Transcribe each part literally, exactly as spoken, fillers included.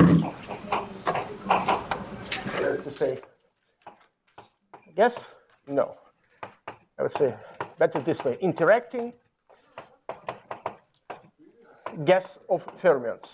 To say yes, no. I would say better this way: interacting gas of fermions.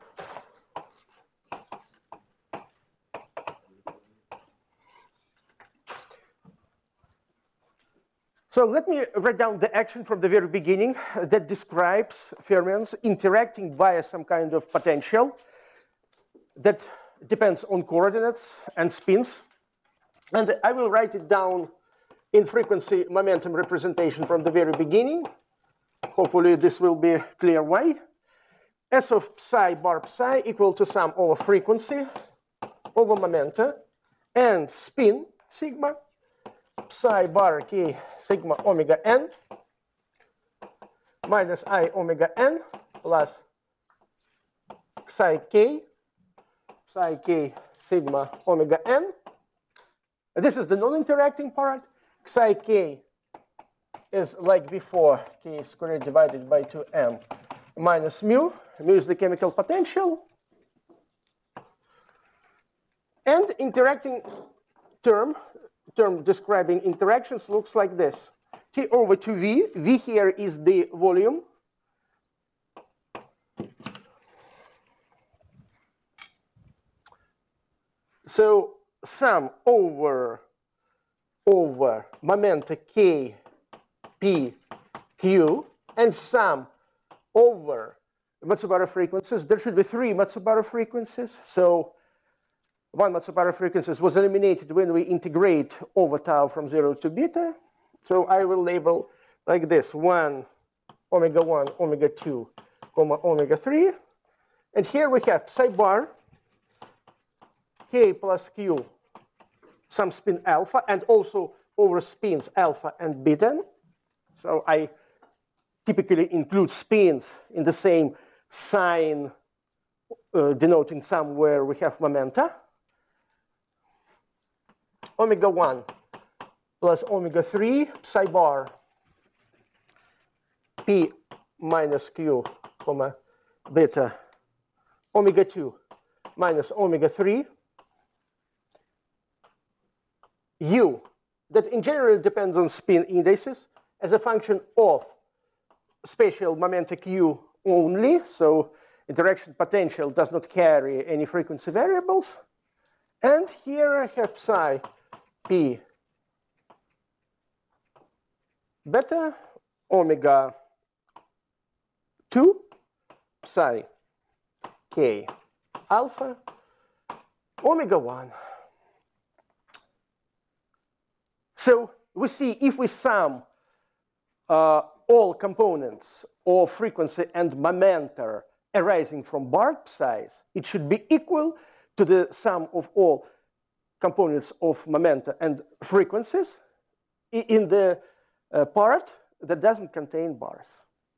So let me write down the action from the very beginning that describes fermions interacting via some kind of potential that depends on coordinates and spins. And I will write it down in frequency momentum representation from the very beginning. Hopefully this will be a clear way. S of psi bar psi equal to sum over frequency over momenta and spin sigma psi bar k sigma omega n minus I omega n plus psi k psi k sigma omega n. This is the non-interacting part. Psi k is like before, k squared divided by two m minus mu. Mu is the chemical potential. And interacting term, term describing interactions looks like this. T over two v. V here is the volume. So sum over over momenta k, p, q, and sum over Matsubara frequencies. There should be three Matsubara frequencies. So one Matsubara frequencies was eliminated when we integrate over tau from zero to beta. So I will label like this: one, omega one, omega two, comma, omega three. And here we have psi bar, k plus q, some spin alpha, and also over spins alpha and beta. So I typically include spins in the same sign uh, denoting somewhere we have momenta. Omega one plus omega three psi bar p minus q comma beta omega two minus omega three u that in general depends on spin indices as a function of spatial momenta q only, so interaction potential does not carry any frequency variables. And here I have psi p beta omega two psi k alpha omega one. So we see if we sum uh, all components of frequency and momenta arising from Barth psi's, it should be equal to the sum of all components of momenta and frequencies in the uh, part that doesn't contain bars.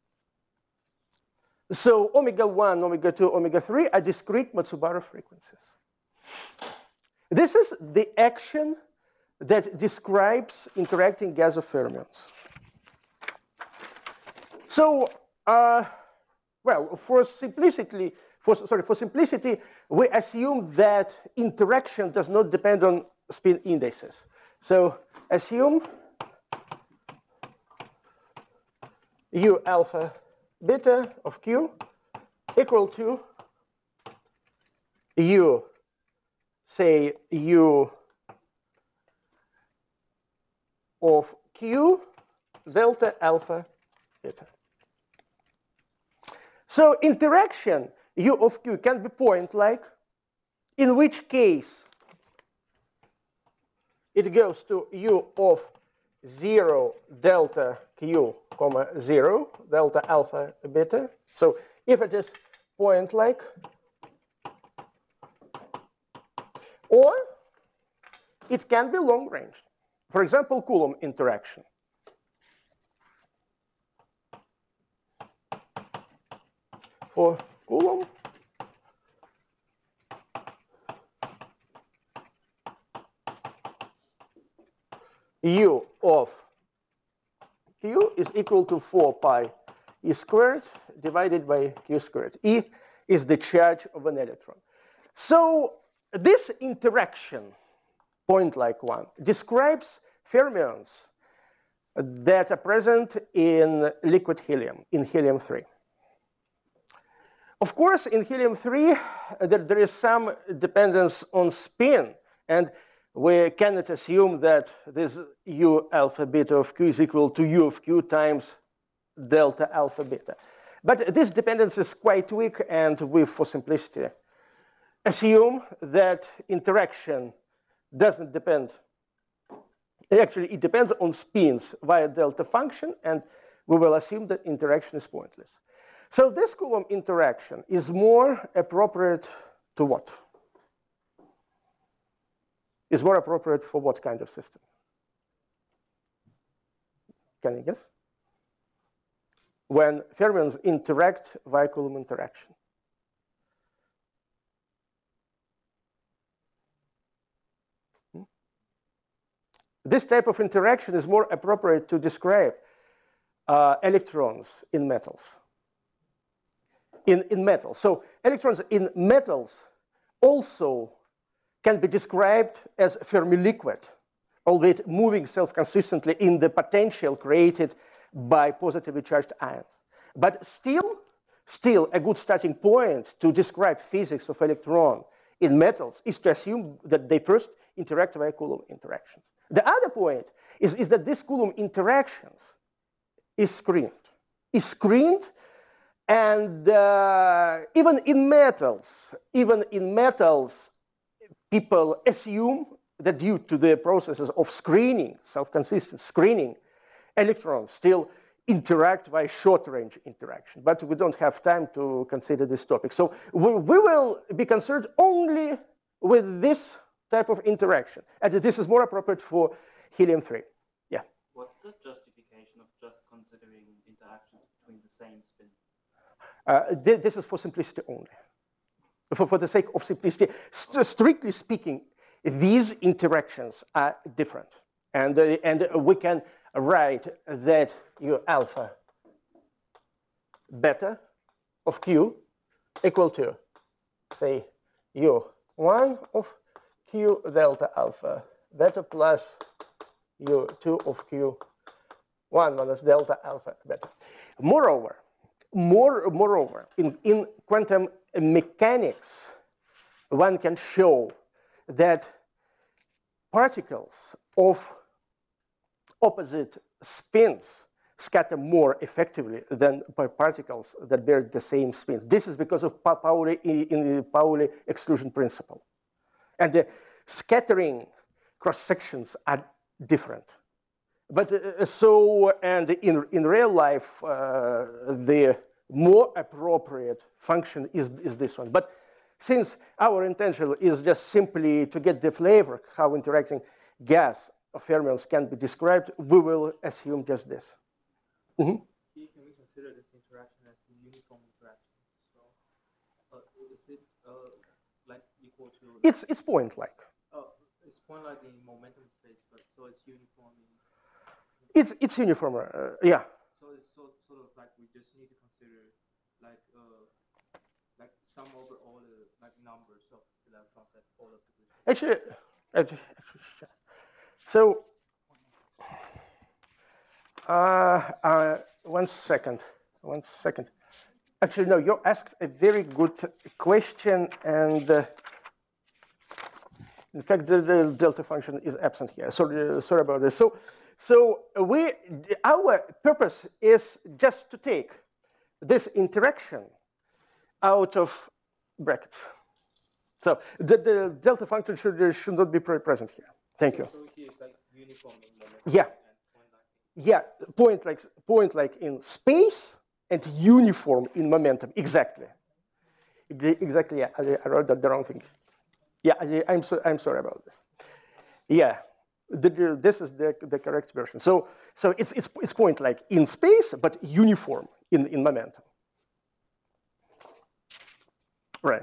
So omega one, omega two, omega three are discrete Matsubara frequencies. This is the action that describes interacting gas of fermions. So, uh, well, for simplicity, for, sorry, for simplicity, we assume that interaction does not depend on spin indices. So assume u alpha beta of q equal to u, say u of q delta alpha beta. So interaction u of q can be point-like, in which case it goes to u of zero delta q comma zero delta alpha beta. So if it is point-like, or it can be long-ranged. For example, Coulomb interaction. For Coulomb, u of q is equal to four pi e squared divided by q squared. E is the charge of an electron. So this interaction, point-like one, describes fermions that are present in liquid helium, in helium three. Of course, in helium three, there, there is some dependence on spin, and we cannot assume that this U alpha beta of Q is equal to U of Q times delta alpha beta. But this dependence is quite weak, and we, for simplicity, assume that interaction doesn't depend. Actually, it depends on spins via delta function, and we will assume that interaction is pointless. So this Coulomb interaction is more appropriate to what? Is more appropriate for what kind of system? Can you guess? When fermions interact via Coulomb interaction. Hmm? This type of interaction is more appropriate to describe uh, electrons in metals. In, in metals. So electrons in metals also can be described as Fermi liquid, albeit moving self-consistently in the potential created by positively charged ions. But still, still a good starting point to describe physics of electron in metals is to assume that they first interact via Coulomb interactions. The other point is, is that this Coulomb interactions is screened, is screened And uh, even in metals, even in metals, people assume that due to the processes of screening, self-consistent screening, electrons still interact by short-range interaction. But we don't have time to consider this topic. So we, we will be concerned only with this type of interaction. And this is more appropriate for helium three. Yeah? What's the justification of just considering interactions between the same spin? Uh, th this is for simplicity only. For, for the sake of simplicity, st strictly speaking, these interactions are different. And, uh, and we can write that U alpha beta of Q equal to, say, U one of Q delta alpha beta plus U two of Q one minus delta alpha beta. Moreover, More, moreover, in, in quantum mechanics, one can show that particles of opposite spins scatter more effectively than particles that bear the same spins. This is because of Pauli, in the Pauli exclusion principle. And the scattering cross-sections are different. But uh, so, and in, in real life, uh, the more appropriate function is, is this one. But since our intention is just simply to get the flavor how interacting gas of fermions can be described, we will assume just this. Mm-hmm. Can we consider this interaction as a uniform interaction? So, uh, is it uh, like equal to? It's it's point-like. Oh, it's point-like in momentum space, but so it's uniform in. It's it's uniform, uh, yeah. So it's so, sort of like we just need to consider like uh like sum over all the like numbers of electrons at polar position. Actually, actually, actually so uh, uh, one second, one second. Actually, no, you asked a very good question, and uh, in fact, the, the delta function is absent here. Sorry, uh, sorry about this. So. So we, our purpose is just to take this interaction out of brackets. So the, the delta function should, should not be present here. Thank you. So here is like uniform in momentum. Yeah. Yeah, point like, point like in space and uniform in momentum. Exactly. Exactly, yeah, I, I wrote that the wrong thing. Yeah, I, I'm, so, I'm sorry about this. Yeah. The, this is the, the correct version. So, so it's, it's, it's point like in space, but uniform in, in momentum. Right.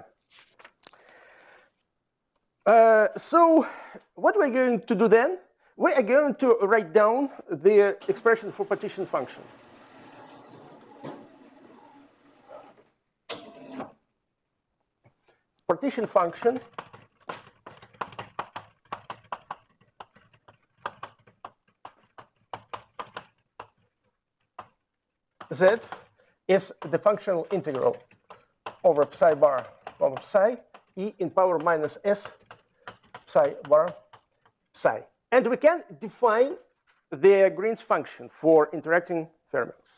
Uh, so what we're going to do then, we are going to write down the expression for partition function. partition function z is the functional integral over psi bar over psi e in power minus s psi bar psi. And we can define the Green's function for interacting fermions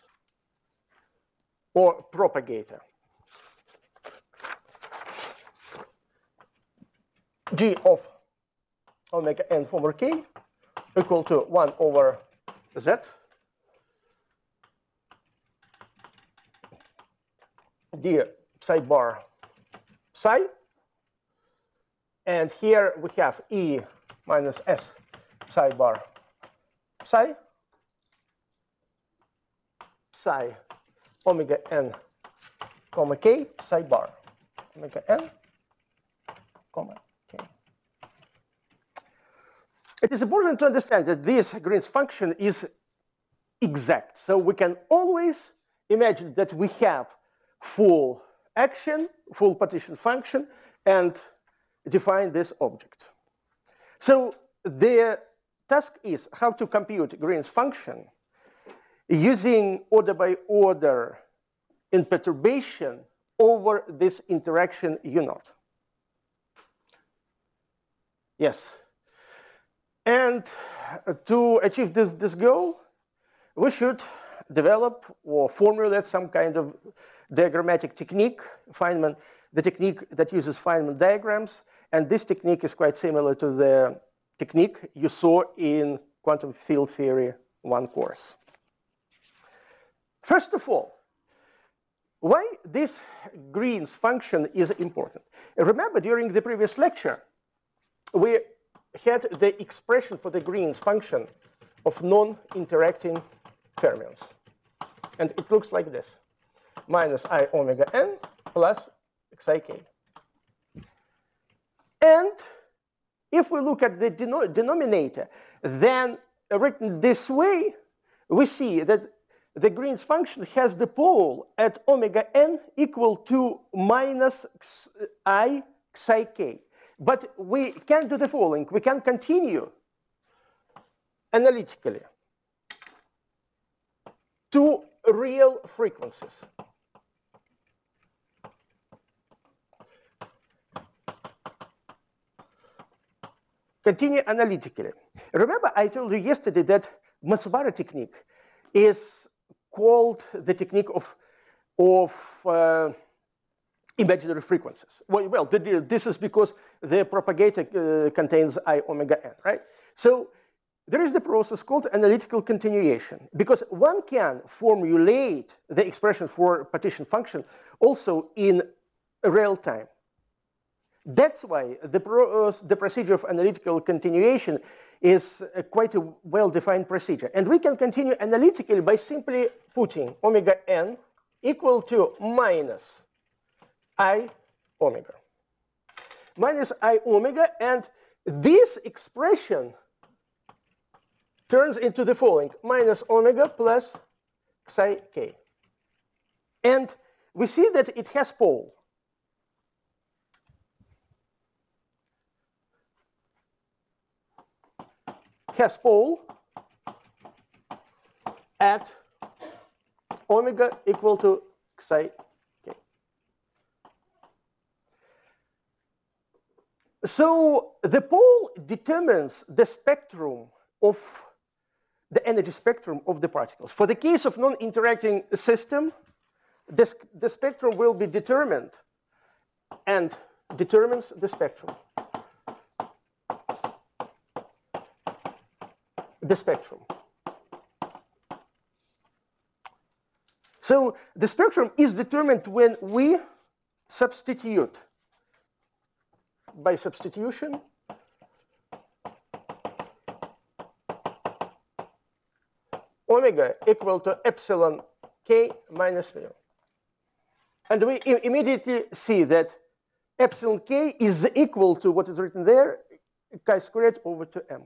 or propagator. G of omega n over k equal to one over z d psi bar psi, and here we have e minus s psi bar psi psi omega n comma k psi bar omega n comma k. It is important to understand that this Green's function is exact, so we can always imagine that we have full action, full partition function, and define this object. So the task is how to compute Green's function using order by order in perturbation over this interaction U naught. Yes. And to achieve this, this goal, we should develop or formulate some kind of diagrammatic technique, Feynman, the technique that uses Feynman diagrams. And this technique is quite similar to the technique you saw in quantum field theory one course. First of all, why this Green's function is important? Remember, during the previous lecture, we had the expression for the Green's function of non-interacting fermions. And it looks like this: minus I omega n plus xik. And if we look at the denom denominator, then written this way, we see that the Green's function has the pole at omega n equal to minus I psi k. But we can do the following. We can continue analytically to real frequencies. Continue analytically. Remember, I told you yesterday that Matsubara technique is called the technique of, of uh, imaginary frequencies. Well, well, this is because the propagator uh, contains I omega n, right? So there is the process called analytical continuation, because one can formulate the expression for partition function also in real time. That's why the, pro uh, the procedure of analytical continuation is uh, quite a well-defined procedure. And we can continue analytically by simply putting omega n equal to minus I omega. Minus I omega, and this expression turns into the following: minus omega plus psi k. And we see that it has pole. Has pole at omega equal to psi k. So the pole determines the spectrum of the energy spectrum of the particles. For the case of non-interacting system, this, the spectrum will be determined and determines the spectrum. The spectrum. So the spectrum is determined when we substitute, by substitution, omega equal to epsilon k minus mu. And we immediately see that epsilon k is equal to what is written there, chi squared over to m.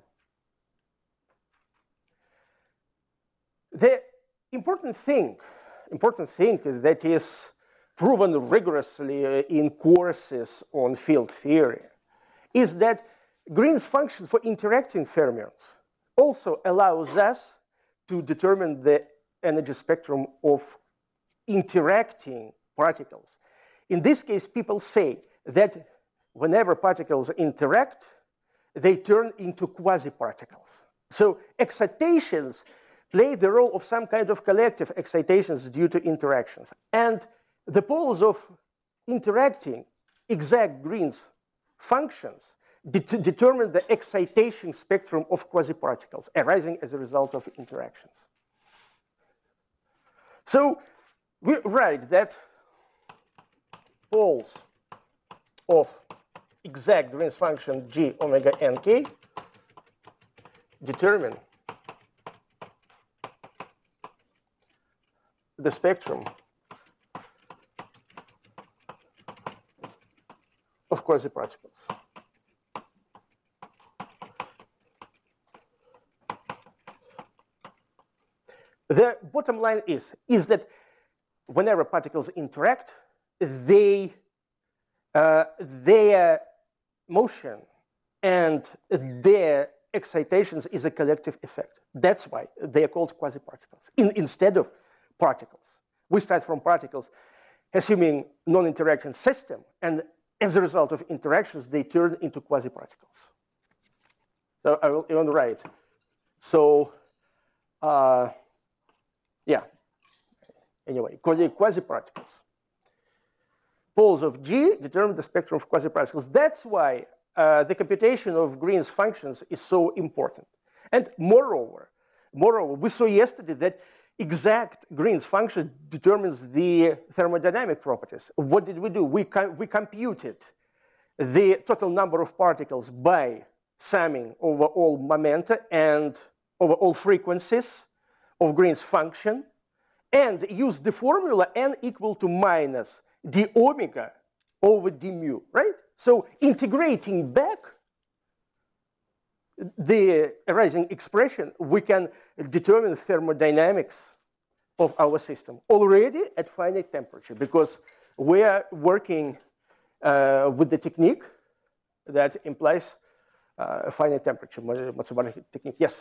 The important thing, important thing that is proven rigorously uh, in courses on field theory, is that Green's function for interacting fermions also allows us to determine the energy spectrum of interacting particles. In this case, people say that whenever particles interact, they turn into quasi-particles. So excitations play the role of some kind of collective excitations due to interactions. And the poles of interacting exact Green's functions det determine the excitation spectrum of quasi-particles arising as a result of interactions. So we write that poles of exact Green's function G omega n k determine the spectrum of quasi-particles. The bottom line is, is that whenever particles interact, they, uh, their motion and their excitations is a collective effect. That's why they are called quasi-particles in, instead of particles. We start from particles, assuming non-interaction system, and as a result of interactions, they turn into quasi-particles. So I will even write. So, uh, yeah. Anyway, quasi-particles. Poles of G determine the spectrum of quasi-particles. That's why uh, the computation of Green's functions is so important. And moreover, moreover, we saw yesterday that exact Green's function determines the thermodynamic properties. What did we do? We, com we computed the total number of particles by summing over all momenta and over all frequencies of Green's function, and used the formula n equal to minus d omega over d mu, right? So integrating back the arising expression, we can determine thermodynamics of our system already at finite temperature, because we are working uh, with the technique that implies uh, finite temperature, Matsubara technique. Yes?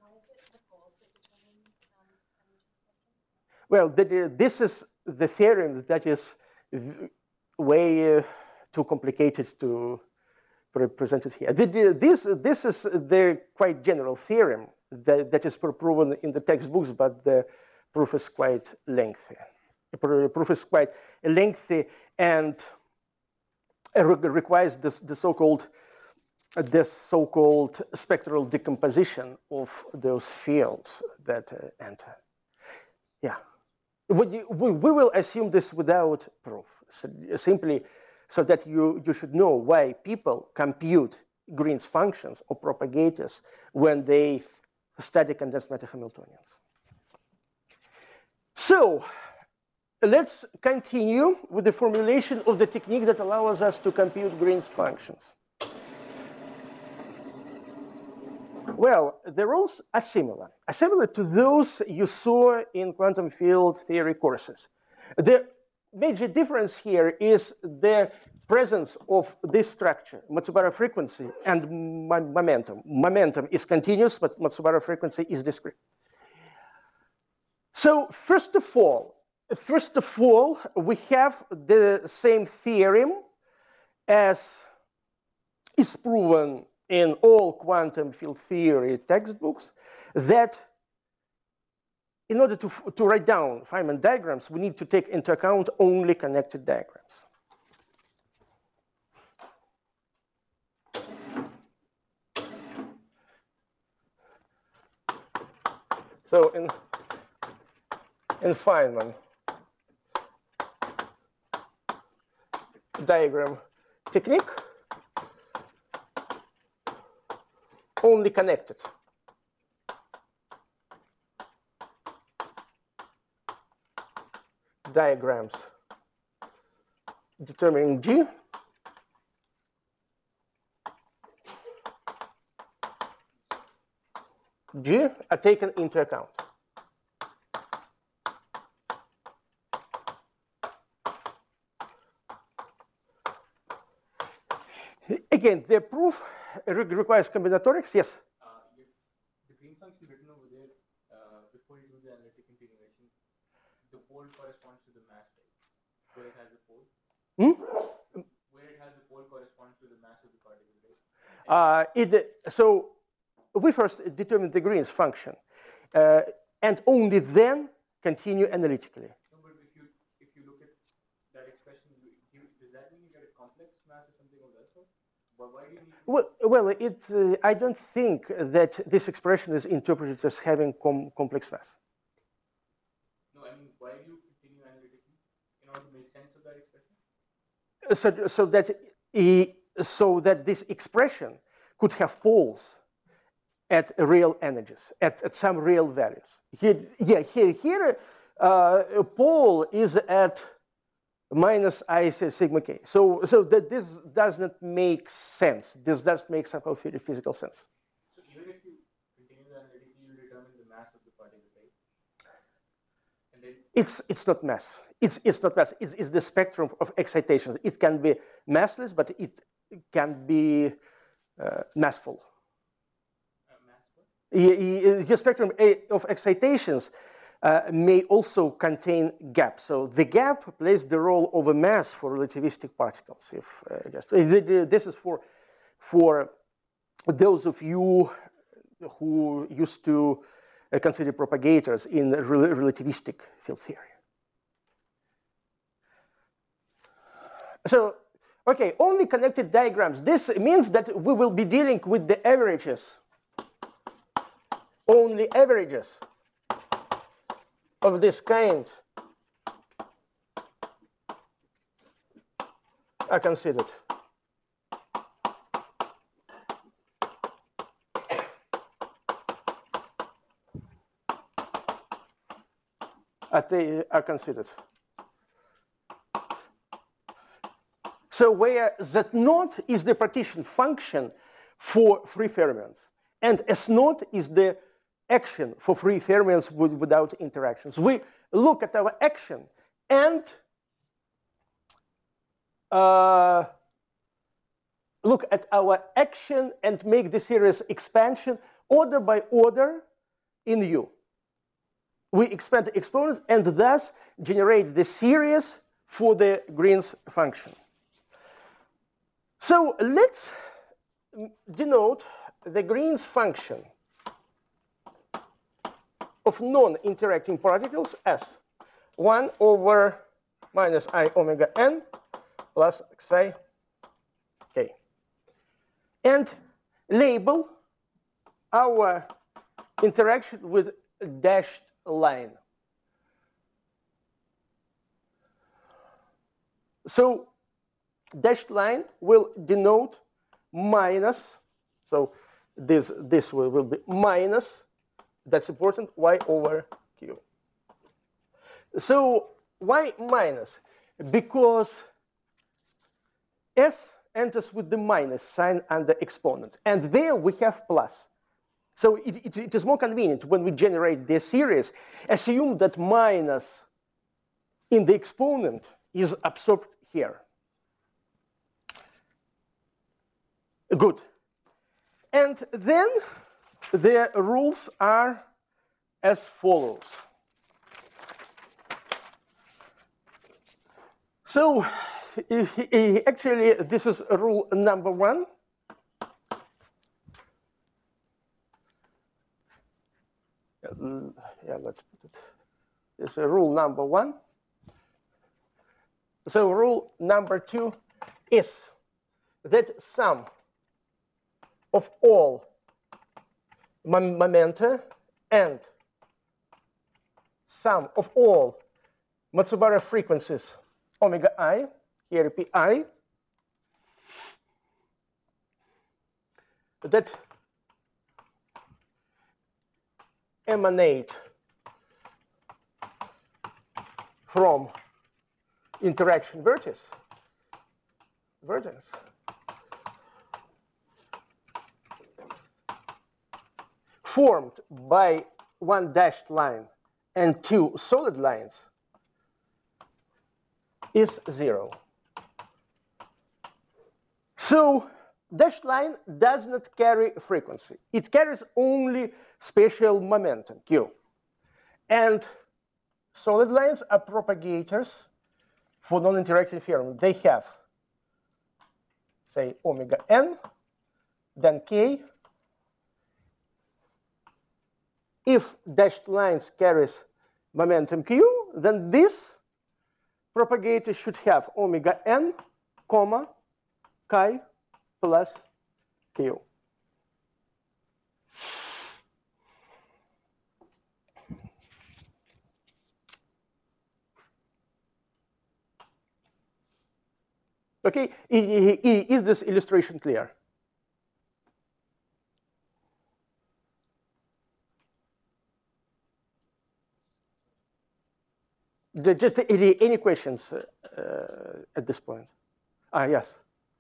Well, this is the theorem that is way uh, too complicated to present it here. This, this is the quite general theorem that, that is proven in the textbooks, but the proof is quite lengthy. The proof is quite lengthy and requires this, the so-called this so-called spectral decomposition of those fields that uh, enter. Yeah. We, we, we will assume this without proof, so simply so that you, you should know why people compute Green's functions or propagators when they study condensed matter Hamiltonians. So let's continue with the formulation of the technique that allows us to compute Green's functions. Well, the rules are similar, are similar to those you saw in quantum field theory courses. The major difference here is the presence of this structure, Matsubara frequency and momentum. Momentum is continuous, but Matsubara frequency is discrete. So first of all, first of all, we have the same theorem as is proven in all quantum field theory textbooks, that in order to, to write down Feynman diagrams, we need to take into account only connected diagrams. So in, in Feynman diagram technique, only connected. Diagrams determining G G are taken into account. again, the proof re requires combinatorics. Yes? Uh, you, the green function written over there, uh, before you do the analytic continuation, the pole corresponds to the mass, right? Where it has the pole. Hmm? Where it has the pole corresponds to the mass of the particle, right? Uh, it, so we first determine the Green's function, uh, and only then continue analytically. No, but if you if you look at that expression, you, you, does that mean you get a complex mass or something of that sort? But why do you need? Well, well, it. Uh, I don't think that this expression is interpreted as having com complex mass. No, I mean, why do you continue analytically in order to make sense of that expression? So, so that he, so that this expression could have poles at real energies, at, at some real values. Here, yeah, here, here, uh, a pole is at minus I sigma k. So, so that this does not make sense. This does make somehow physical sense. So even if you continue the analytically, you determine the mass of the particle, right? And then It's it's not mass. It's it's not mass. It's, it's the spectrum of excitations. It can be massless, but it can be uh, massful. uh, mass what? The spectrum of excitations uh, may also contain gaps. So the gap plays the role of a mass for relativistic particles. If uh, just this is for for those of you who used to uh, consider propagators in rel relativistic field theory. So, okay, only connected diagrams. This means that we will be dealing with the averages. Only averages of this kind are considered. They are considered. So where Z naught is the partition function for free fermions, and S naught is the action for free fermions with, without interactions. We look at our action and uh, look at our action and make the series expansion order by order in U. We expand the exponents and thus generate the series for the Green's function. So let's denote the Green's function of non-interacting particles as one over minus I omega n plus xi k. And label our interaction with a dashed line. So dashed line will denote minus, so this, this will, will be minus, that's important, y over q. So why minus? Because S enters with the minus sign under exponent, and there we have plus. So it, it, it is more convenient when we generate this series, assume that minus in the exponent is absorbed here. Good. And then the rules are as follows. So if, if, actually, this is rule number one. Yeah, let's put it. This is rule number one. So rule number two is that sum of all momenta and sum of all Matsubara frequencies omega I, here pi, that emanate from interaction vertex, vertex formed by one dashed line and two solid lines is zero. So dashed line does not carry frequency. It carries only spatial momentum, q. And solid lines are propagators for non-interacting theorem. They have, say, omega n, then k. If dashed lines carries momentum q, then this propagator should have omega n, comma, chi plus q. Okay, is this illustration clear? Just any, any questions uh, at this point? Ah, yes.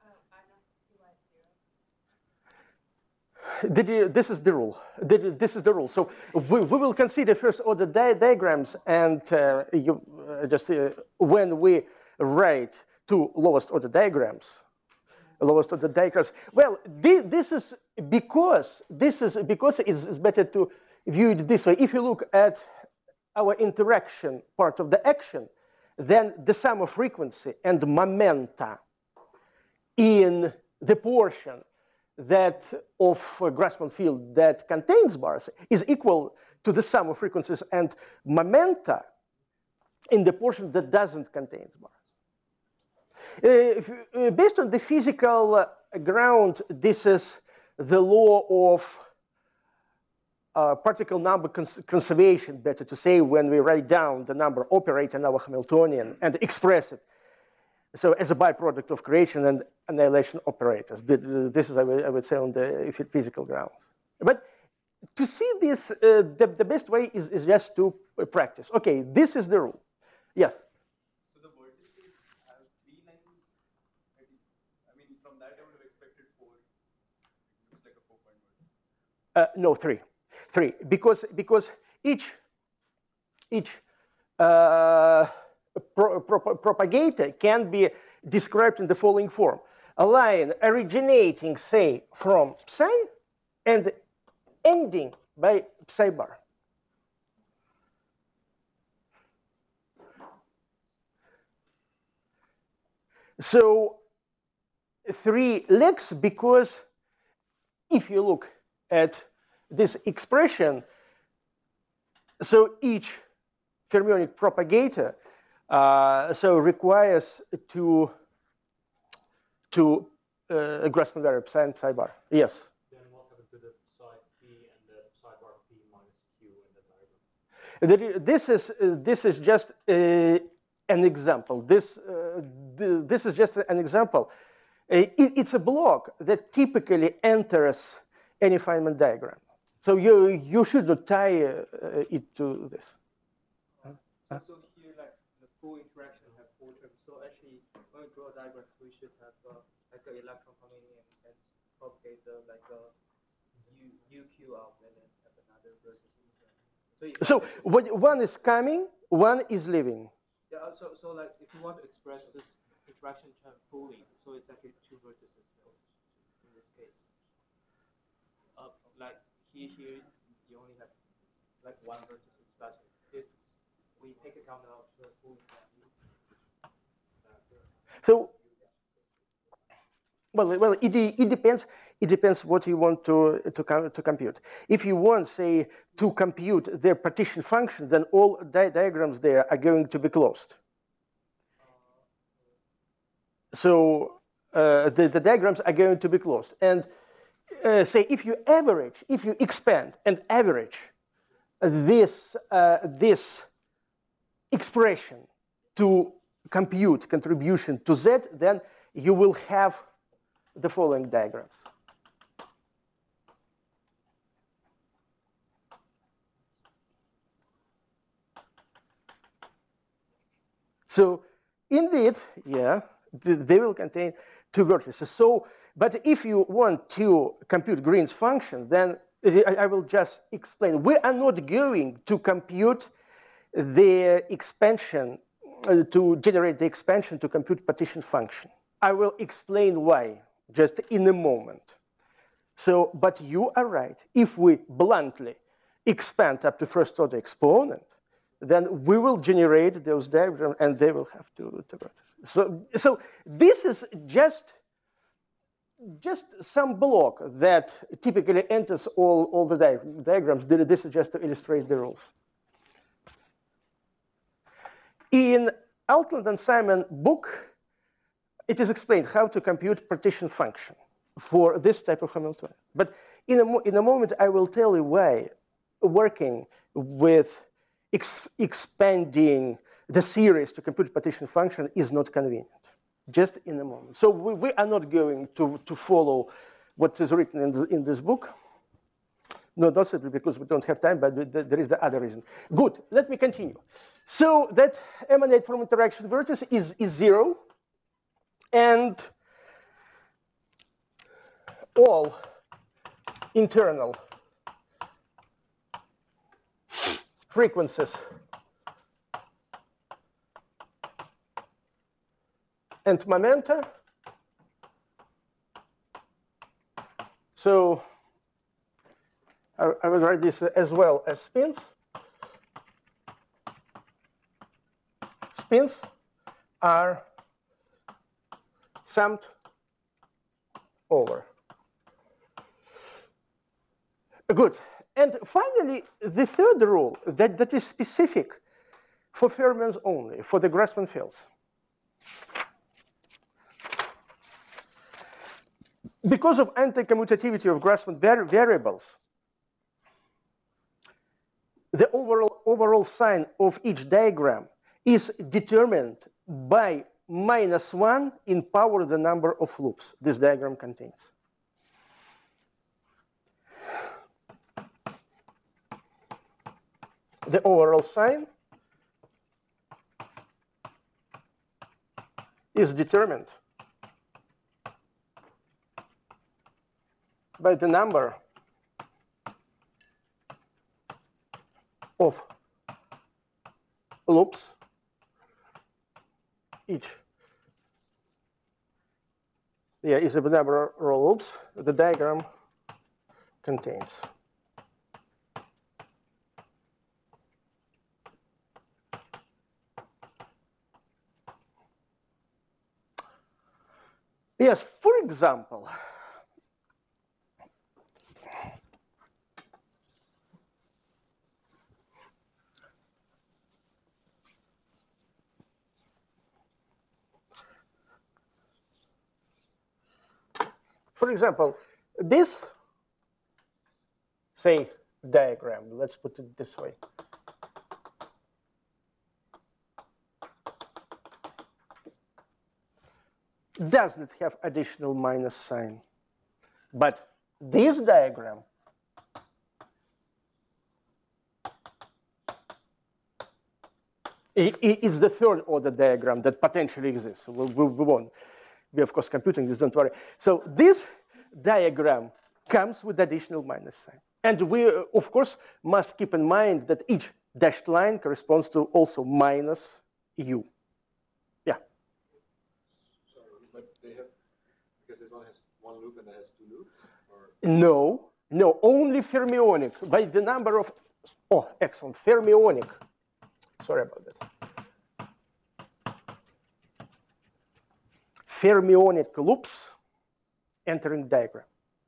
This is the rule. This is the rule. So we, we will consider first order di diagrams, and uh, you, uh, just uh, when we write two lowest order diagrams, lowest order diagrams. Well, this, this is because this is because it's, it's better to view it this way. If you look at our interaction part of the action, then the sum of frequency and momenta in the portion that of a Grassmann field that contains bars is equal to the sum of frequencies and momenta in the portion that doesn't contain bars. Uh, if, uh, based on the physical uh, ground, this is the law of uh, particle number cons conservation, better to say, when we write down the number, operate on our Hamiltonian, and express it. So as a byproduct of creation and annihilation operators. This is, I would, I would say, on the physical ground. But to see this, uh, the, the best way is, is just to practice. Okay, this is the rule. Yes? So the vertices have three lines. I mean, from that I would have expected four. It looks like a four-point vertex. Uh, no, three. Three. Because, because each, each uh, Pro, pro, propagator can be described in the following form. A line originating, say, from psi and ending by psi bar. So three legs, because if you look at this expression, so each fermionic propagator Uh, so requires to to uh, Grassmann variable psi and psi bar. Yes. Then what happened to the psi p and the psi bar p minus q in the diagram? This is uh, this is just uh, an example. This uh, th this is just an example. Uh, it, it's a block that typically enters any Feynman diagram. So you you should not tie uh, it to this. So, so here, like the full interaction have four terms. So actually, when we draw a diagram, we should have uh, like an electron coming in and propagate the like a U U Q out, and then have another versus. So So, when one is coming, one is leaving. Yeah. So so like if you want to express this interaction term fully, so it's actually two vertices in this case. Uh, like here here you only have like one vertex expression. If we take account of the full So, well, well, it, it depends. It depends what you want to to to compute. If you want, say, to compute their partition function, then all di diagrams there are going to be closed. So uh, the the diagrams are going to be closed. And uh, say if you average, if you expand and average this uh, this expression to compute contribution to Z, then you will have the following diagrams. So indeed, yeah, they will contain two vertices. So, but if you want to compute Green's function, then I will just explain. We are not going to compute the expansion, uh, to generate the expansion to compute partition function. I will explain why. just in a moment. So, but you are right. If we bluntly expand up to first order exponent, then we will generate those diagrams and they will have two, two vertices. So, so this is just, just some block that typically enters all, all the di diagrams. This is just to illustrate the rules. In Altland and Simon book, it is explained how to compute partition function for this type of Hamiltonian. But in a, mo in a moment, I will tell you why working with ex expanding the series to compute partition function is not convenient. Just in a moment. So we, we are not going to, to follow what is written in, the, in this book. No, not simply because we don't have time, but there is the other reason. Good, let me continue. So that emanate from interaction vertex is, is zero. And all internal frequencies and momenta. So I, I will write this as well as spins. Spins are summed over. Good. And finally, the third rule that, that is specific for fermions only, for the Grassmann fields. Because of anti-commutativity of Grassmann var variables, the overall, overall sign of each diagram is determined by minus one in power the number of loops this diagram contains. The overall sign is determined by the number of loops each. Yeah, is the number of loops the diagram contains. Yes, for example, for example, this, say, diagram, let's put it this way. Does not have additional minus sign. But this diagram is the third order diagram that potentially exists. We, we, we won't be, of course, computing this, don't worry. So this diagram comes with additional minus sign. And we, of course, must keep in mind that each dashed line corresponds to also minus u. They have, because this one has one loop and that has two loops? Or? No, no, only fermionic by the number of, oh, excellent, fermionic. Sorry about that. Fermionic loops entering diagram.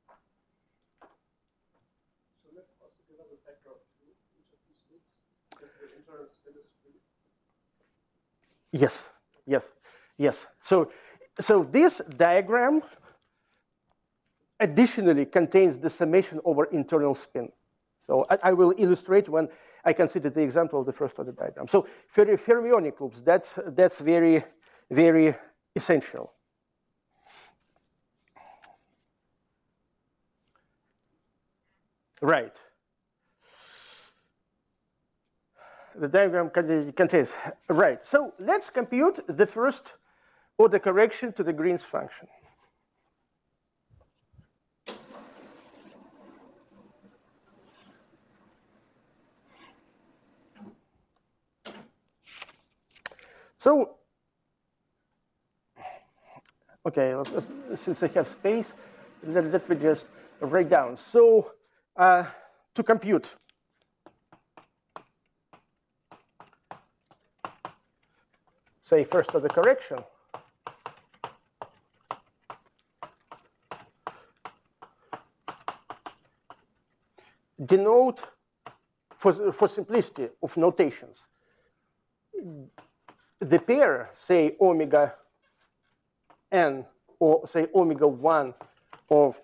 So that also give us a vector of two, each of these loops, because the internal spin is free. Yes, yes, yes. So. So this diagram additionally contains the summation over internal spin. So I, I will illustrate when I consider the example of the first order diagram. So for fermionic loops, that's, that's very, very essential. Right. The diagram contains, right. So let's compute the first order correction to the Green's function. So Okay, let- let- since I have space, let, let me just write down. So uh, to compute, say first order correction, denote, for, for simplicity of notations, the pair, say omega n, or say omega one of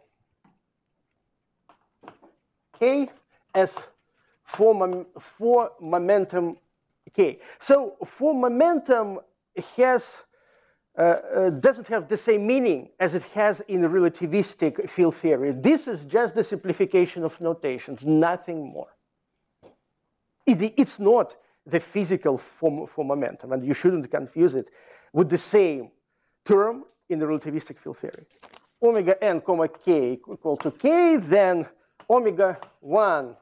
k as for, mom, for momentum k. So for momentum has uh, uh, doesn't have the same meaning as it has in relativistic field theory. This is just the simplification of notations, nothing more. It, it's not the physical form for momentum, and you shouldn't confuse it with the same term in the relativistic field theory. Omega n comma k equal to k, then omega one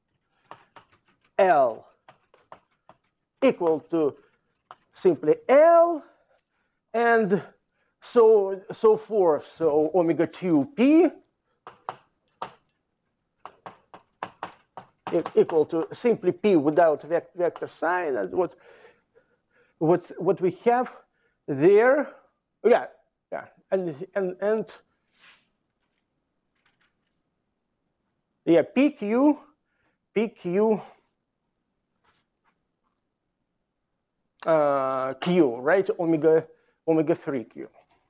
L equal to simply L, and so, so forth. So omega two P equal to simply P without vect vector sign. And what, what, what we have there, yeah, yeah, and, and, and yeah, P Q, P Q, uh, Q, right? Omega, omega three Q,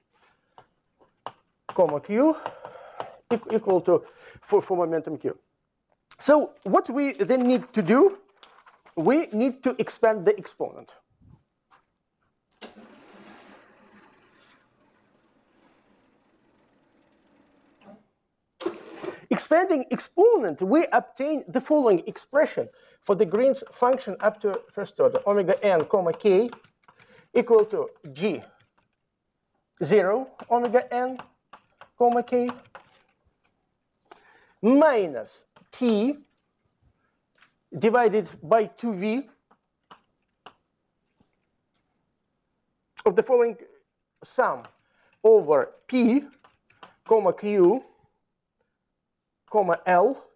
comma Q equal to for, for momentum Q. So what we then need to do, we need to expand the exponent. Expanding exponent, we obtain the following expression for the Green's function up to first order, omega n comma k equal to g zero omega n comma k minus t divided by two v of the following sum over p comma q comma L,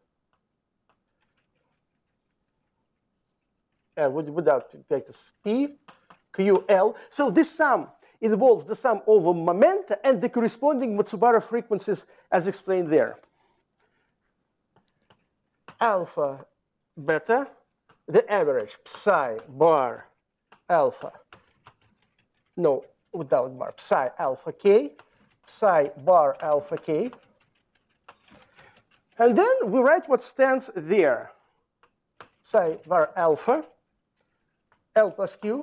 uh, without vectors P, Q, L. So this sum involves the sum over momenta and the corresponding Matsubara frequencies as explained there. Alpha, beta, the average, psi, bar, alpha, no, without bar, psi, alpha, k, psi, bar, alpha, k. And then we write what stands there. Psi bar alpha, L plus Q,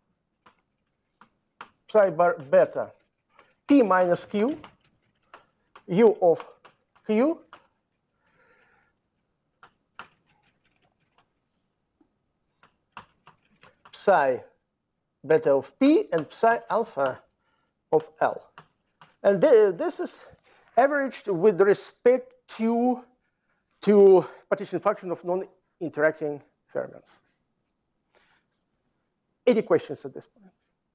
psi bar beta, P minus Q, U of Q, psi beta of P, and psi alpha of L. And th this is averaged with respect to, to partition function of non-interacting fermions. Any questions at this point?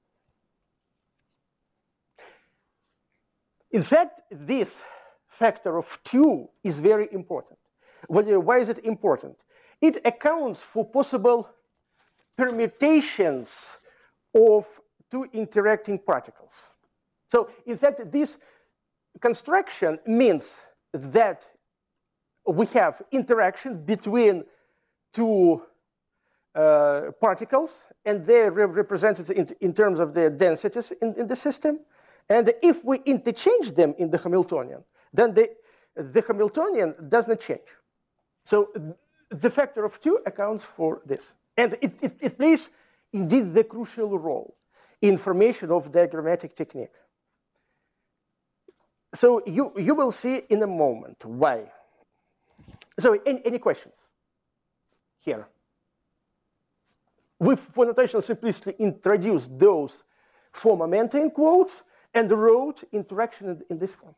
In fact, this factor of two is very important. Why is it important? It accounts for possible permutations of two interacting particles. So, in fact, this construction means that we have interaction between two uh, particles, and they're re represented in, in terms of their densities in, in the system. And if we interchange them in the Hamiltonian, then the, the Hamiltonian does not change. So the factor of two accounts for this. And it, it, it plays, indeed, the crucial role in formation of diagrammatic technique. So you, you will see in a moment why. So any, any questions here? We, for notational simplicity, introduced those four momenta in quotes and wrote interaction in, in this form.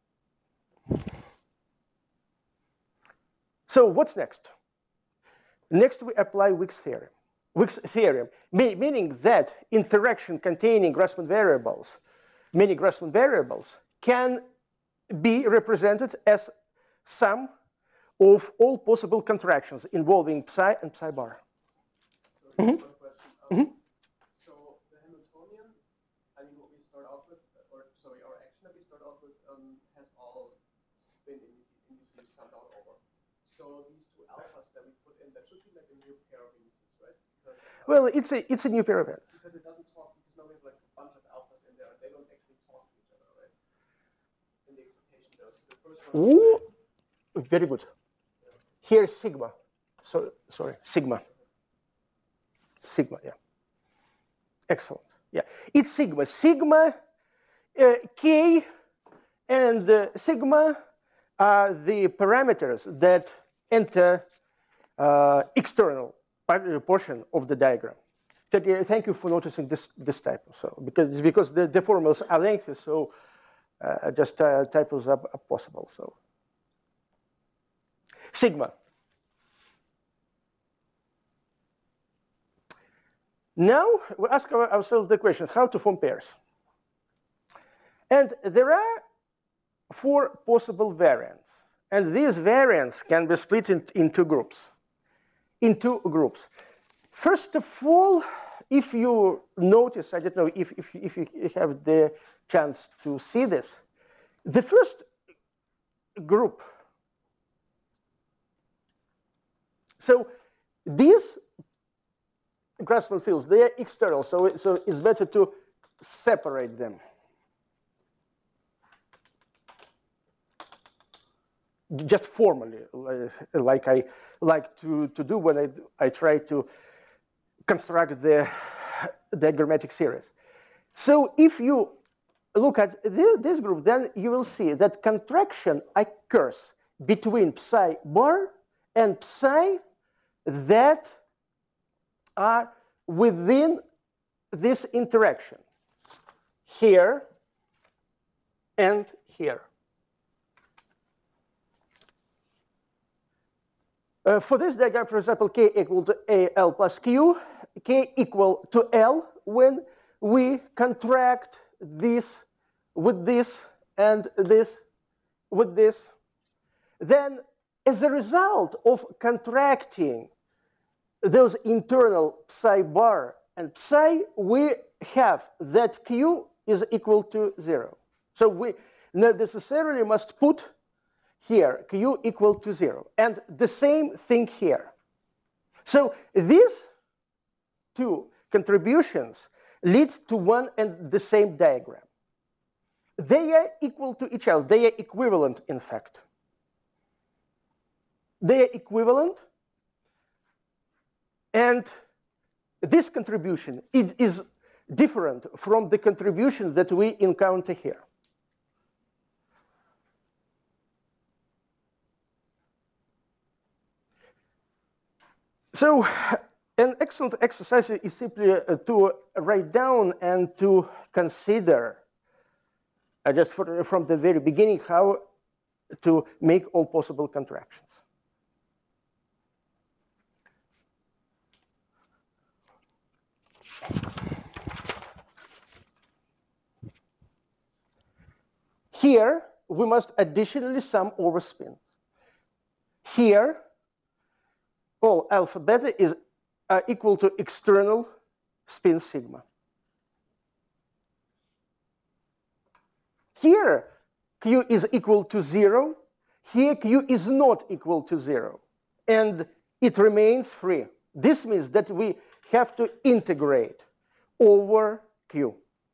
So what's next? Next, we apply Wick's theorem. Wick's theorem, meaning that interaction containing Grassmann variables many Grassmann variables can be represented as sum of all possible contractions involving psi and psi bar. So Mhm. one question. Um, Mhm. So the Hamiltonian, I mean, what we start off with, or sorry, our action that we start off with um, has all spin indices summed out over. So these two alphas that we put in, that should be like a new pair of indices, right? Because, uh, Well, it's a, it's a new pair of events. because it doesn't talk, because now we have like a bunch of alphas in there, and they don't actually talk to each other, right? In the expectation though. So the first one. Ooh, very good. Here's sigma. So, sorry, sigma. Sigma, yeah. Excellent. Yeah, it's sigma. Sigma, uh, k, and uh, sigma are the parameters that enter uh, external part, portion of the diagram. Thank you, thank you for noticing this this typo. So because because the, the formulas are lengthy, so uh, just uh, typos are, are possible. So sigma. Now we ask ourselves the question: how to form pairs? And there are four possible variants, and these variants can be split in, in two groups. In two groups. First of all, if you notice, I don't know if, if, if you have the chance to see this, the first group. So these Grassmann fields, they are external, so, so it's better to separate them. Just formally, like I like to, to do when I, I try to construct the diagrammatic series. So if you look at the, this group, then you will see that contraction occurs between psi bar and psi that are within this interaction, here and here. Uh, for this diagram, for example, k equal to a l plus q, k equal to l when we contract this with this and this with this. Then, as a result of contracting those internal psi bar and psi, we have that q is equal to zero. So we not necessarily must put here q equal to zero. And the same thing here. So these two contributions lead to one and the same diagram. They are equal to each other. They are equivalent, in fact. They are equivalent. And this contribution, it is different from the contribution that we encounter here. So an excellent exercise is simply uh, to write down and to consider, uh, just for, from the very beginning, how to make all possible contractions. Here, we must additionally sum over spins. Here, all alpha beta is uh, equal to external spin sigma. Here, q is equal to zero. Here, q is not equal to zero. And it remains free. This means that we have to integrate over q.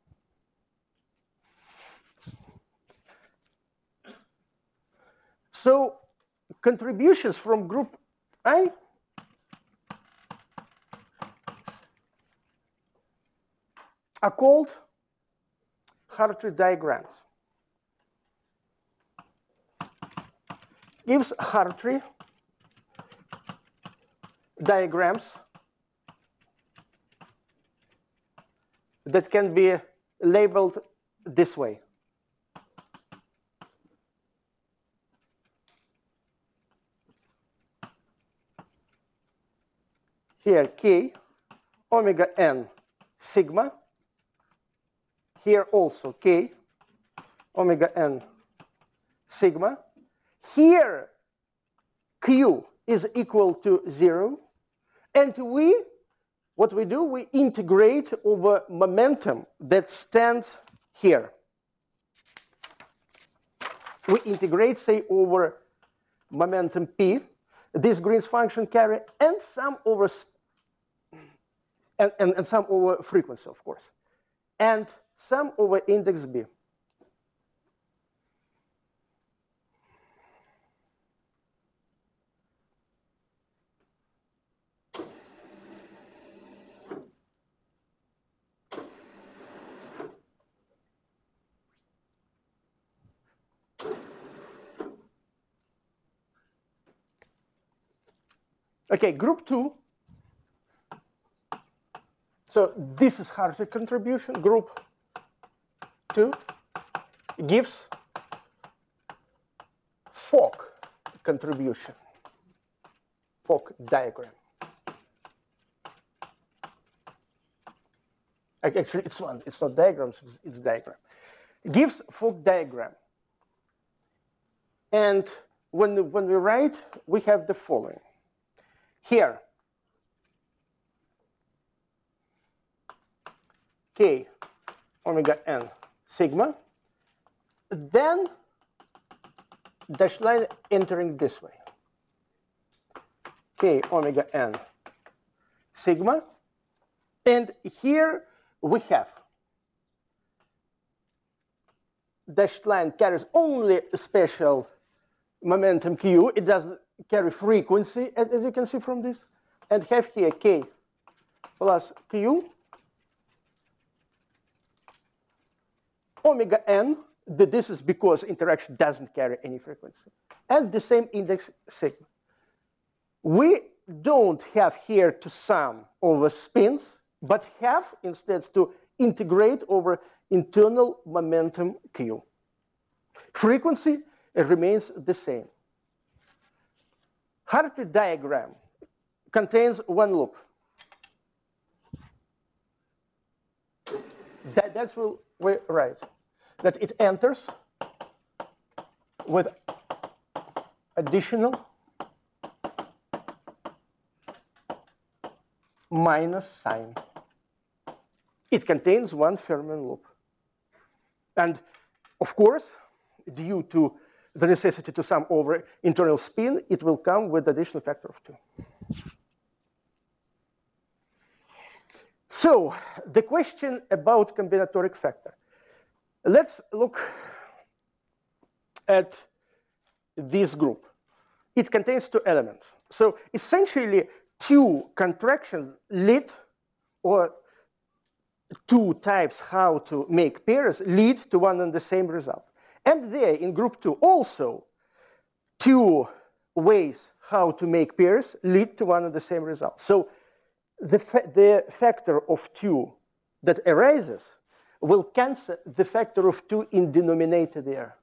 So contributions from group I are called Hartree diagrams. Gives Hartree diagrams that can be labeled this way. Here, k, omega n, sigma. here also k, omega n sigma. Here q is equal to zero. And we, what we do, we integrate over momentum that stands here. We integrate, say, over momentum p, this Green's function carry, and some over and, and, and some over frequency, of course, and some over index b. Okay, group two. So this is Hartree contribution. Group two gives Fock contribution, Fock diagram. Actually, it's one. It's not diagrams. It's, it's diagram. It gives Fock diagram. And when when we write, we have the following. Here, k omega n sigma, then dash line entering this way. K omega n sigma, and here we have dashed line carries only a special momentum q. It doesn't carry frequency, as, as you can see from this, and have here k plus q omega n. This is because interaction doesn't carry any frequency, and the same index sigma. We don't have here to sum over spins, but have instead to integrate over internal momentum q. Frequency remains the same. Hartree diagram contains one loop. That, that's what we write. That it enters with additional minus sign. It contains one Fermi loop. And of course, due to the necessity to sum over internal spin, it will come with additional factor of two. So the question about combinatoric factor. Let's look at this group. It contains two elements. So essentially, two contraction lead, or two types how to make pairs lead to one and the same result. And there in group two also two ways how to make pairs lead to one and the same result. So the, fa the factor of two that arises will cancel the factor of two in denominator there.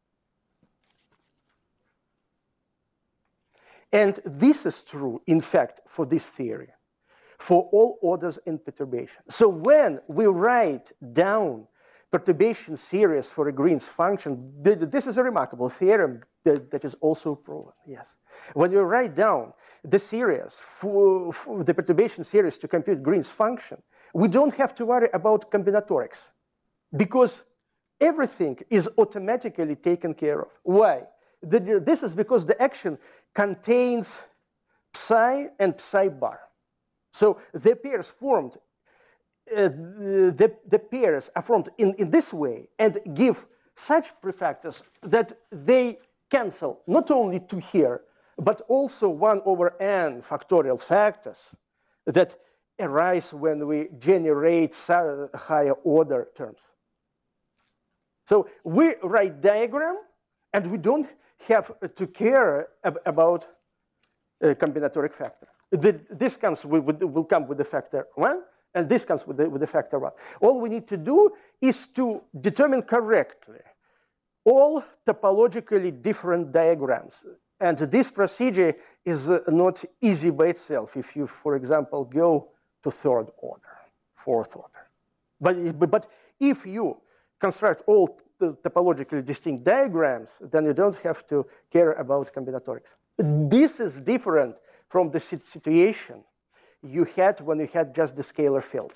And this is true, in fact, for this theory, for all orders in perturbation. So when we write down perturbation series for a Green's function, this is a remarkable theorem that, that is also proven, yes. When you write down the series for, for the perturbation series to compute Green's function, we don't have to worry about combinatorics because everything is automatically taken care of. Why? The, this is because the action contains psi and psi bar. So the pairs formed Uh, the, the pairs are formed in, in this way and give such prefactors that they cancel not only two here, but also one over n factorial factors that arise when we generate higher order terms. So we write diagram, and we don't have to care ab about a combinatoric factor. The, this comes with, with, will come with the factor one. And this comes with the, with the factor one. All we need to do is to determine correctly all topologically different diagrams. And this procedure is uh, not easy by itself if you, for example, go to third order, fourth order. But, but, but if you construct all the topologically distinct diagrams, then you don't have to care about combinatorics. This is different from the situation you had when you had just the scalar field.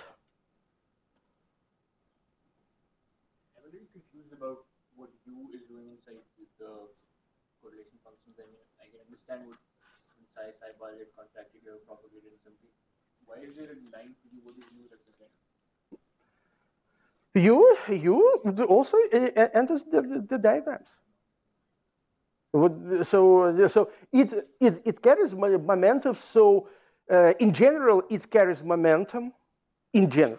I'm a little confused about what U is doing inside the correlation function. Then I can understand what psi, psi bar get contracted here, propagated simply. Why is there a line to U? What does U represent? U, U also enters the, the diagrams. So, so it, it, it carries momentum. So uh, in general, it carries momentum. In general,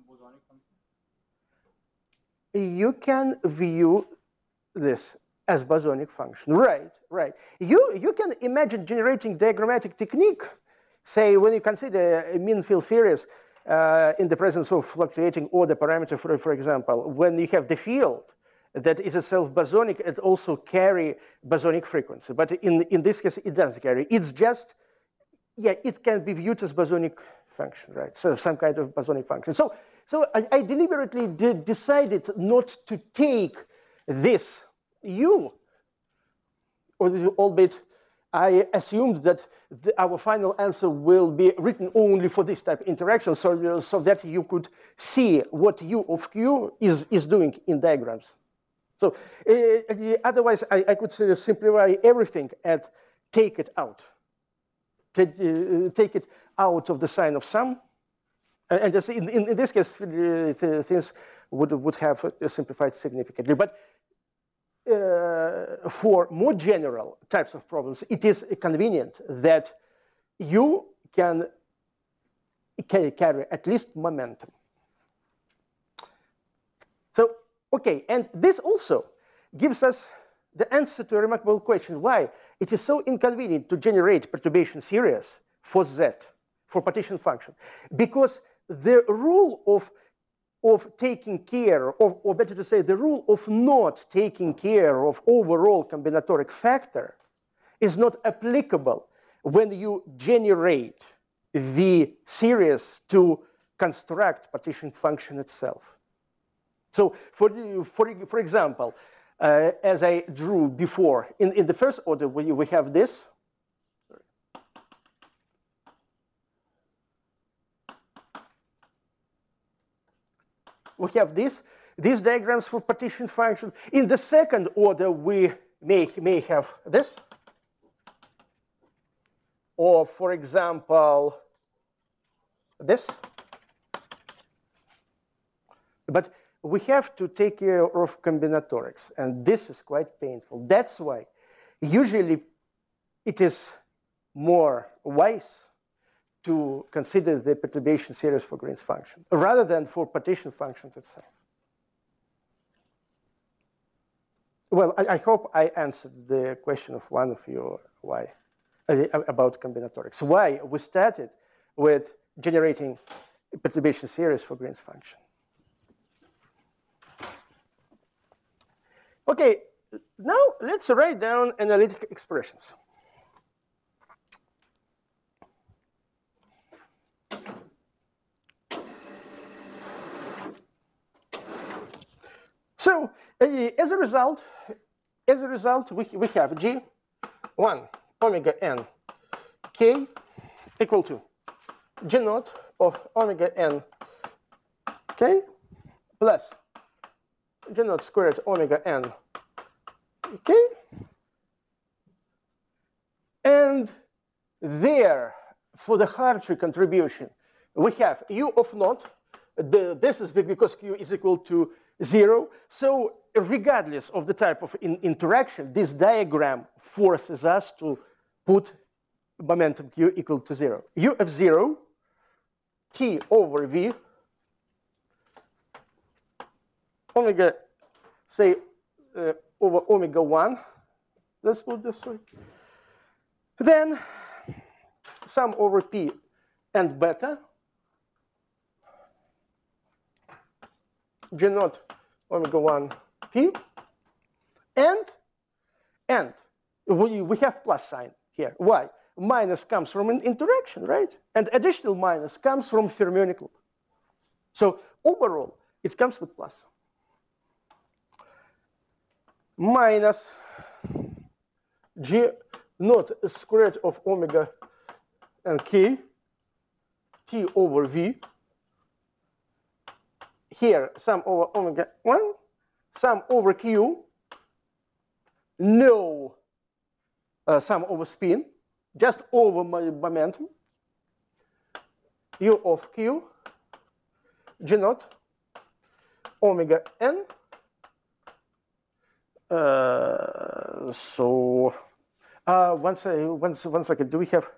you can view this as bosonic function. Right, right. You, you can imagine generating diagrammatic technique, say when you consider a mean field theories uh, in the presence of fluctuating order parameter, for, for example, when you have the field that is itself bosonic, it also carry bosonic frequency. But in, in this case, it doesn't carry. It's just, yeah, it can be viewed as bosonic function, right? So some kind of bosonic function. So, so I, I deliberately did decided not to take this U, or the, albeit I assumed that the, our final answer will be written only for this type of interaction, so, so that you could see what U of Q is, is doing in diagrams. So uh, otherwise, I, I could simplify everything and take it out. Take, uh, take it out of the sign of sum. And, and just in, in, in this case, uh, things would, would have simplified significantly. But Uh, for more general types of problems, it is convenient that you can, can carry at least momentum. So, okay, and this also gives us the answer to a remarkable question: why it is so inconvenient to generate perturbation series for Z, for partition function. Because the rule of of taking care, of, or better to say, the rule of not taking care of overall combinatoric factor is not applicable when you generate the series to construct partition function itself. So for, for, for example, uh, as I drew before, in, in the first order, we, we have this. We have this, these diagrams for partition function. In the second order, we may, may have this. Or, for example, this. But we have to take care of combinatorics, and this is quite painful. That's why usually it is more wise to consider the perturbation series for Green's function, rather than for partition functions itself. Well, I, I hope I answered the question of one of you, why, uh, about combinatorics. Why we started with generating a perturbation series for Green's function. Okay, now let's write down analytic expressions. So uh, as a result, as a result, we, we have G one omega n k equal to G naught of omega n k plus G naught squared omega n k. And there, for the Hartree contribution, we have U of naught. The, this is because Q is equal to zero. So regardless of the type of in interaction, this diagram forces us to put momentum Q equal to zero. U of zero, T over V, omega, say, uh, over omega one. Let's put this way. Then sum over P and beta, G naught omega one P, and, and we, we have plus sign here. Why? Minus comes from an interaction, right? And additional minus comes from fermionic loop. So overall, it comes with plus. Minus G naught squared of omega and k, T over V. Here, sum over omega one, sum over Q, no uh, sum over spin, just over my momentum, U of Q, G naught, omega n. Uh, so, uh, one, one, one second, do we have?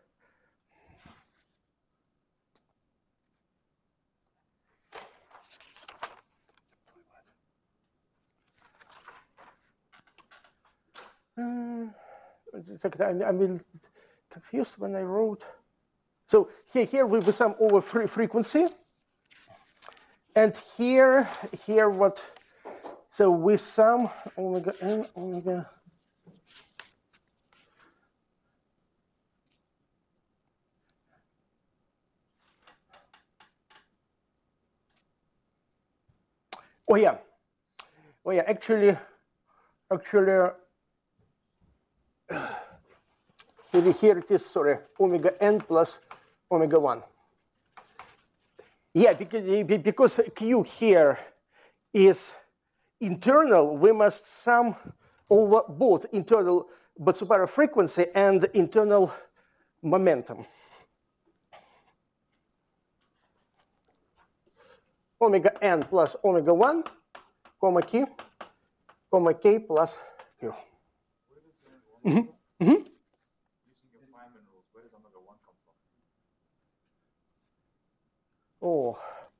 Uh, I'm a little confused when I wrote. So here, here we will sum over free frequency, and here, here what? So we sum omega n omega. Oh yeah, oh yeah. Actually, actually. Here, here it is, sorry, omega n plus omega one. Yeah, because, because Q here is internal, we must sum over both internal but superior frequency and internal momentum. Omega n plus omega one, comma Q, comma K plus Q. Mm-hmm. Mm-hmm. Using your Feynman rules, where does omega one come from? Oh.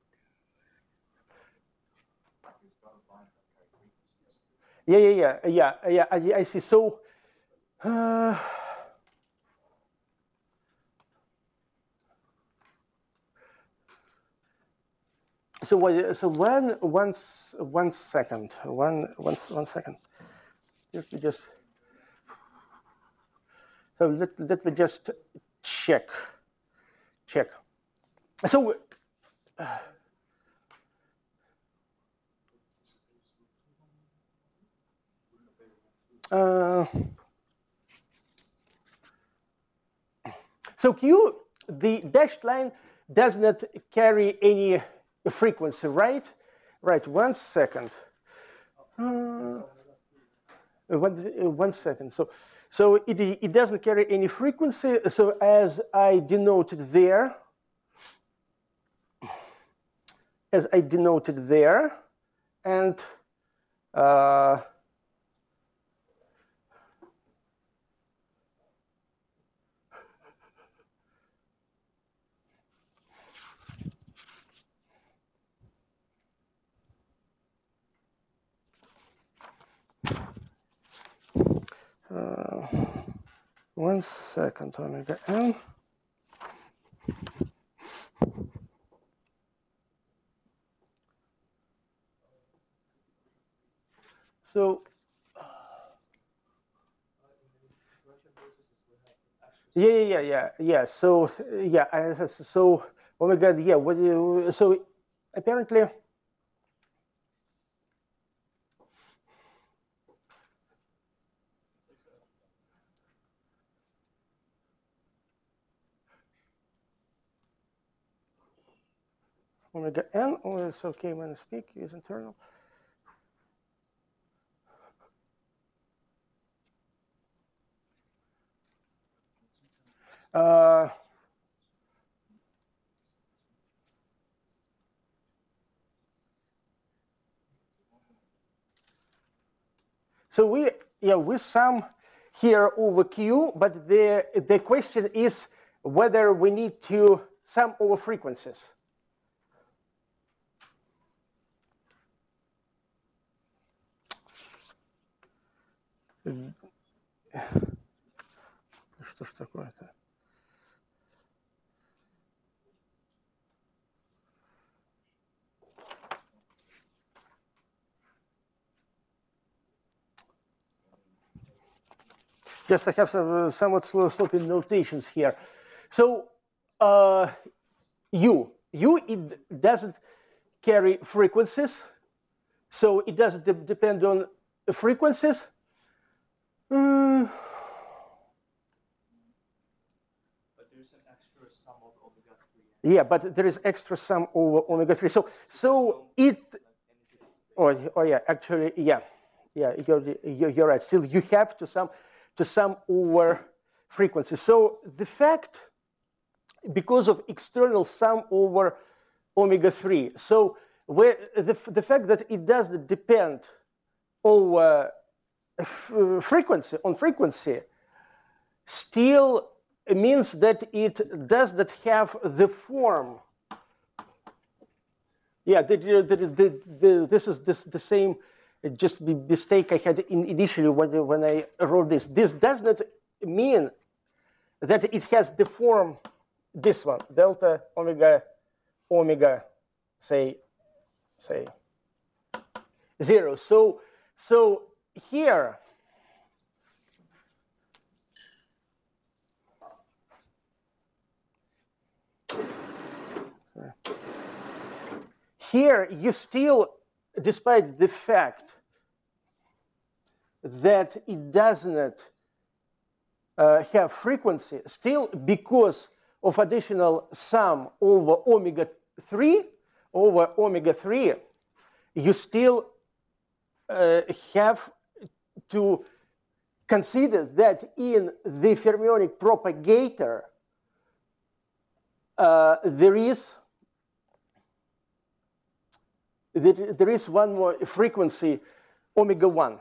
Yeah, yeah, yeah, yeah, yeah. I, I see. So, uh, so what? So one, one, one second, one, one, one second. Just, just. So let, let me just check, check. So, uh, uh, so Q, the dashed line does not carry any frequency, right? Right, one second. Uh, one, one second. So, So it, it doesn't carry any frequency. So as I denoted there, as I denoted there, and uh, uh, one second, omega n. So, yeah, yeah, yeah, yeah, yeah. So, yeah, I, so, oh my God, yeah. What do you? So, apparently, omega n. Oh, so k minus p q is internal. Uh, so we yeah we sum here over Q, but the the question is whether we need to sum over frequencies. Что ж такое-то? Just I have some somewhat slow sloping notations here. So uh, U, U it doesn't carry frequencies. So it doesn't de depend on frequencies. Mm. But there's an extra sum of omega three. Yeah, but there is extra sum over omega three. So, so it. Oh, oh yeah. Actually, yeah, yeah. You're, you're right. Still, you have to sum to sum over frequency. So the fact, because of external sum over omega three. So where the the fact that it doesn't depend over frequency on frequency still means that it does not have the form. Yeah, the, the, the, the, this is this, the same just mistake I had in initially when, when I wrote this. This does not mean that it has the form, this one, delta omega omega, say, say zero. So, so here, here you still, despite the fact that it does not uh, have frequency, still because of additional sum over omega three, over omega three, you still uh, have to consider that in the fermionic propagator, uh, there is there is one more frequency, omega one.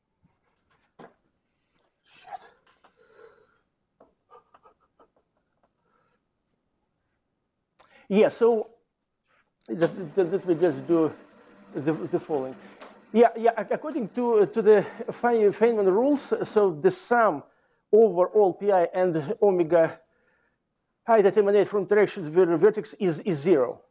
Yeah, so let, let me just do the, the following. Yeah, yeah. According to to the Feynman rules, so the sum over all pi and omega I that emanate from directions vertex is is zero.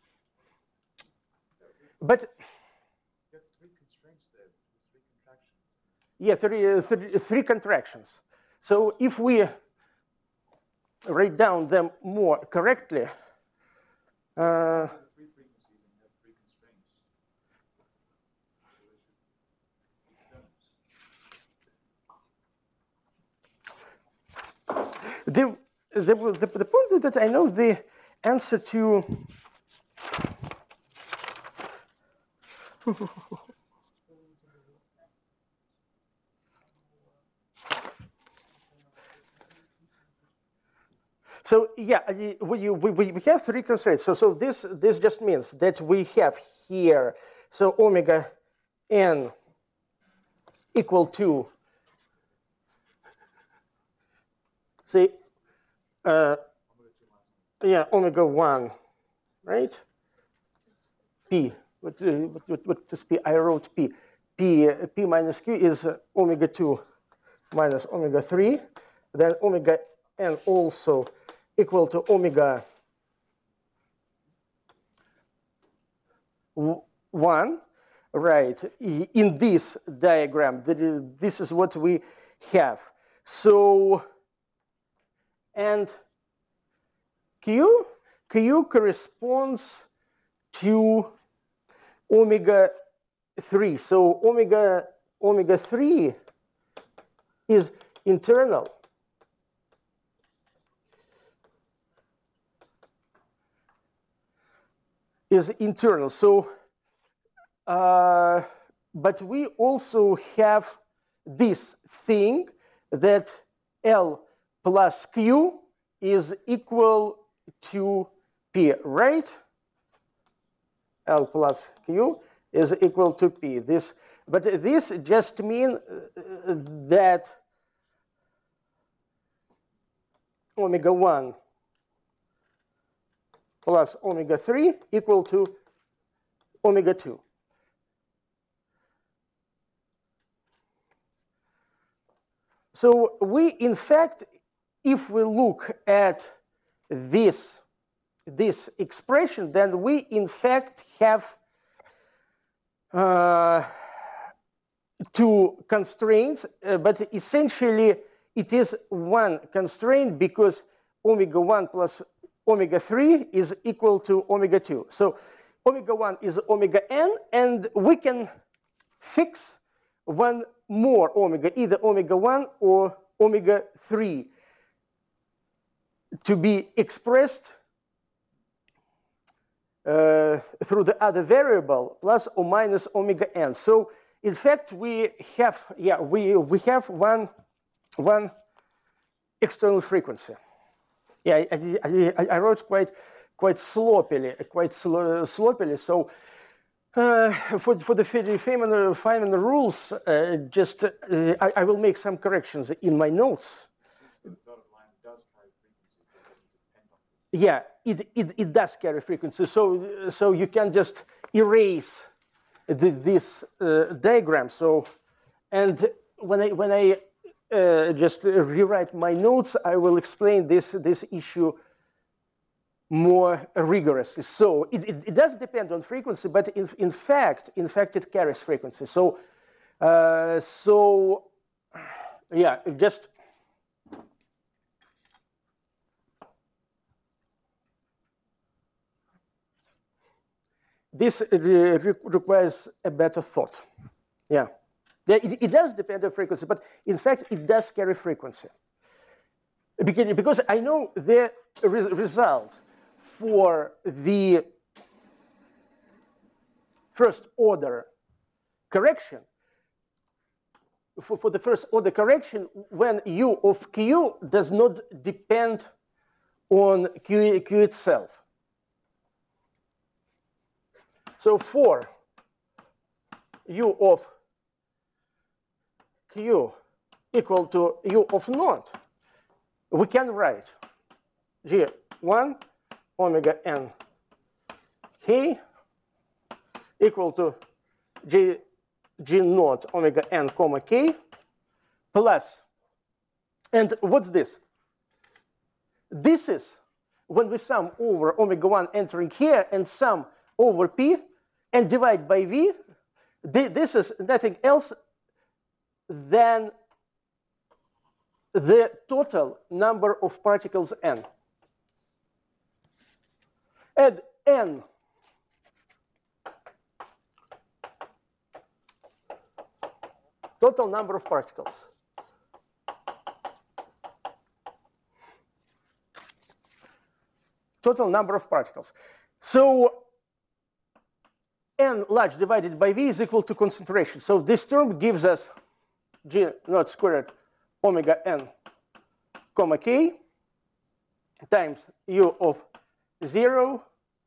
But you have three constraints there, three contractions. Yeah, three, uh, three, three contractions. So if we write down them more correctly, uh, Three frequencies and you have three constraints. the, the, the, the point is that I know the answer to So yeah, we, we, we have three constraints. So, so this, this just means that we have here, so omega n equal to, say, uh, yeah, omega one, right? P, what, what, what is P? I wrote P. P, P minus Q is omega two minus omega three. Then omega n also equal to omega one, right? In this diagram, this is what we have. So, and Q, Q corresponds to omega three. So omega omega three is internal. Is internal. So, uh, but we also have this thing that L plus Q is equal to P, right? L plus Q is equal to P. This, but this just means that omega one plus omega three equal to omega two. So we, in fact, if we look at this, this expression, then we, in fact, have uh, two constraints, uh, but essentially it is one constraint because omega one plus omega three is equal to omega two. So omega one is omega n, and we can fix one more omega, either omega one or omega three, to be expressed uh, through the other variable plus or minus omega n. So in fact, we have yeah we we have one one external frequency. Yeah, I, I, I wrote quite quite sloppily, quite slo sloppily. So uh, for for the Feynman Feynman rules, uh, just uh, I, I will make some corrections in my notes. Yeah, it, it, it does carry frequency. So so you can just erase the, this uh, diagram. So and when I when I uh, just rewrite my notes, I will explain this this issue more rigorously. So it, it, it does depend on frequency, but in, in fact, in fact, it carries frequency. So, uh, so yeah, it just this re requires a better thought. Yeah, yeah it, it does depend on frequency, but in fact, it does carry frequency. Because, because I know the re result for the first order correction, for, for the first order correction, when u of q does not depend on q, q itself. So for u of q equal to u of naught, we can write g one omega n k equal to g, g naught omega n comma k plus, and what's this? This is when we sum over omega one entering here and sum over p and divide by v. This is nothing else than the total number of particles n. Add n total number of particles. Total number of particles. So n large divided by v is equal to concentration. So this term gives us g naught squared omega n comma k times u of zero.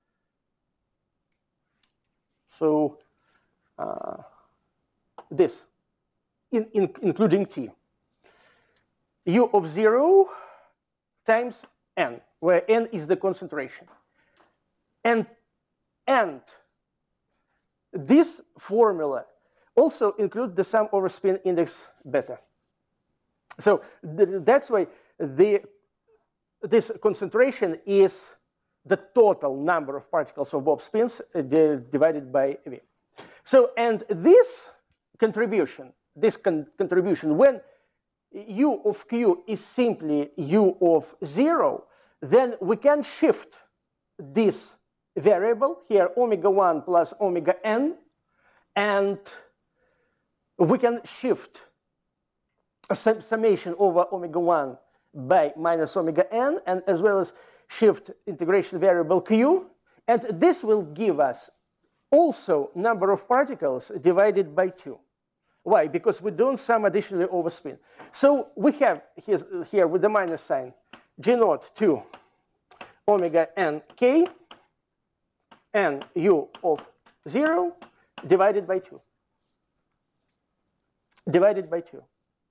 So uh, this, in, in, including t, u of zero times n, where n is the concentration. And, and this formula also includes the sum over spin index beta. So th that's why the, this concentration is the total number of particles of both spins uh, divided by v. So, and this contribution, this con contribution, when u of q is simply u of zero, then we can shift this variable here, omega one plus omega n, and we can shift a sum summation over omega one by minus omega n, and as well as shift integration variable q, and this will give us also number of particles divided by two. Why? Because we don't sum additionally over spin. So we have here, here with the minus sign g naught two omega n k and u of zero divided by two. Divided by two.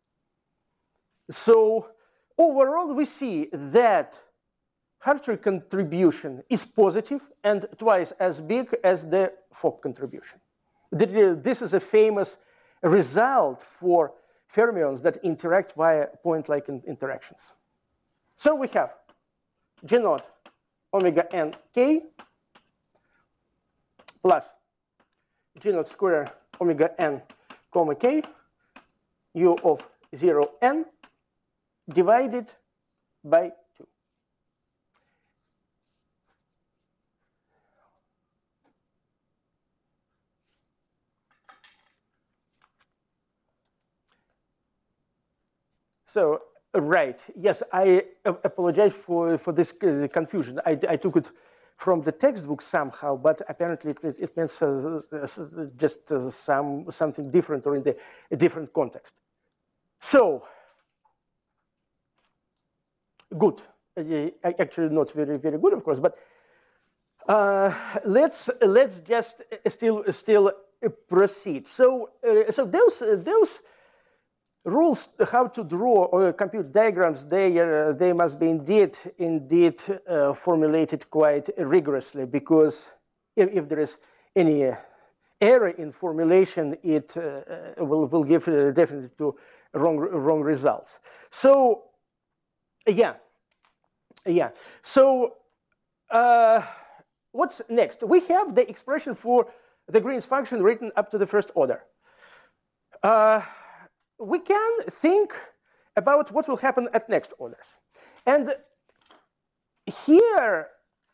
So overall, we see that Hartree contribution is positive and twice as big as the Fock contribution. This is a famous result for fermions that interact via point-like interactions. So we have g naught omega n k plus g naught square omega n comma k u of zero n divided by two. So, right, yes, I apologize for, for this uh, confusion. I, I took it from the textbook somehow, but apparently it, it means uh, uh, just uh, some, something different or in the, a different context. So, good. Uh, actually, not very, very good, of course, but uh, let's let's just still still proceed. So, uh, so those uh, those rules how to draw or compute diagrams, they uh, they must be indeed indeed uh, formulated quite rigorously, because if, if there is any uh, error in formulation, it uh, will will give uh, definitely to wrong wrong results. So, yeah, yeah. So, uh, what's next? We have the expression for the Green's function written up to the first order. Uh, we can think about what will happen at next orders. And here,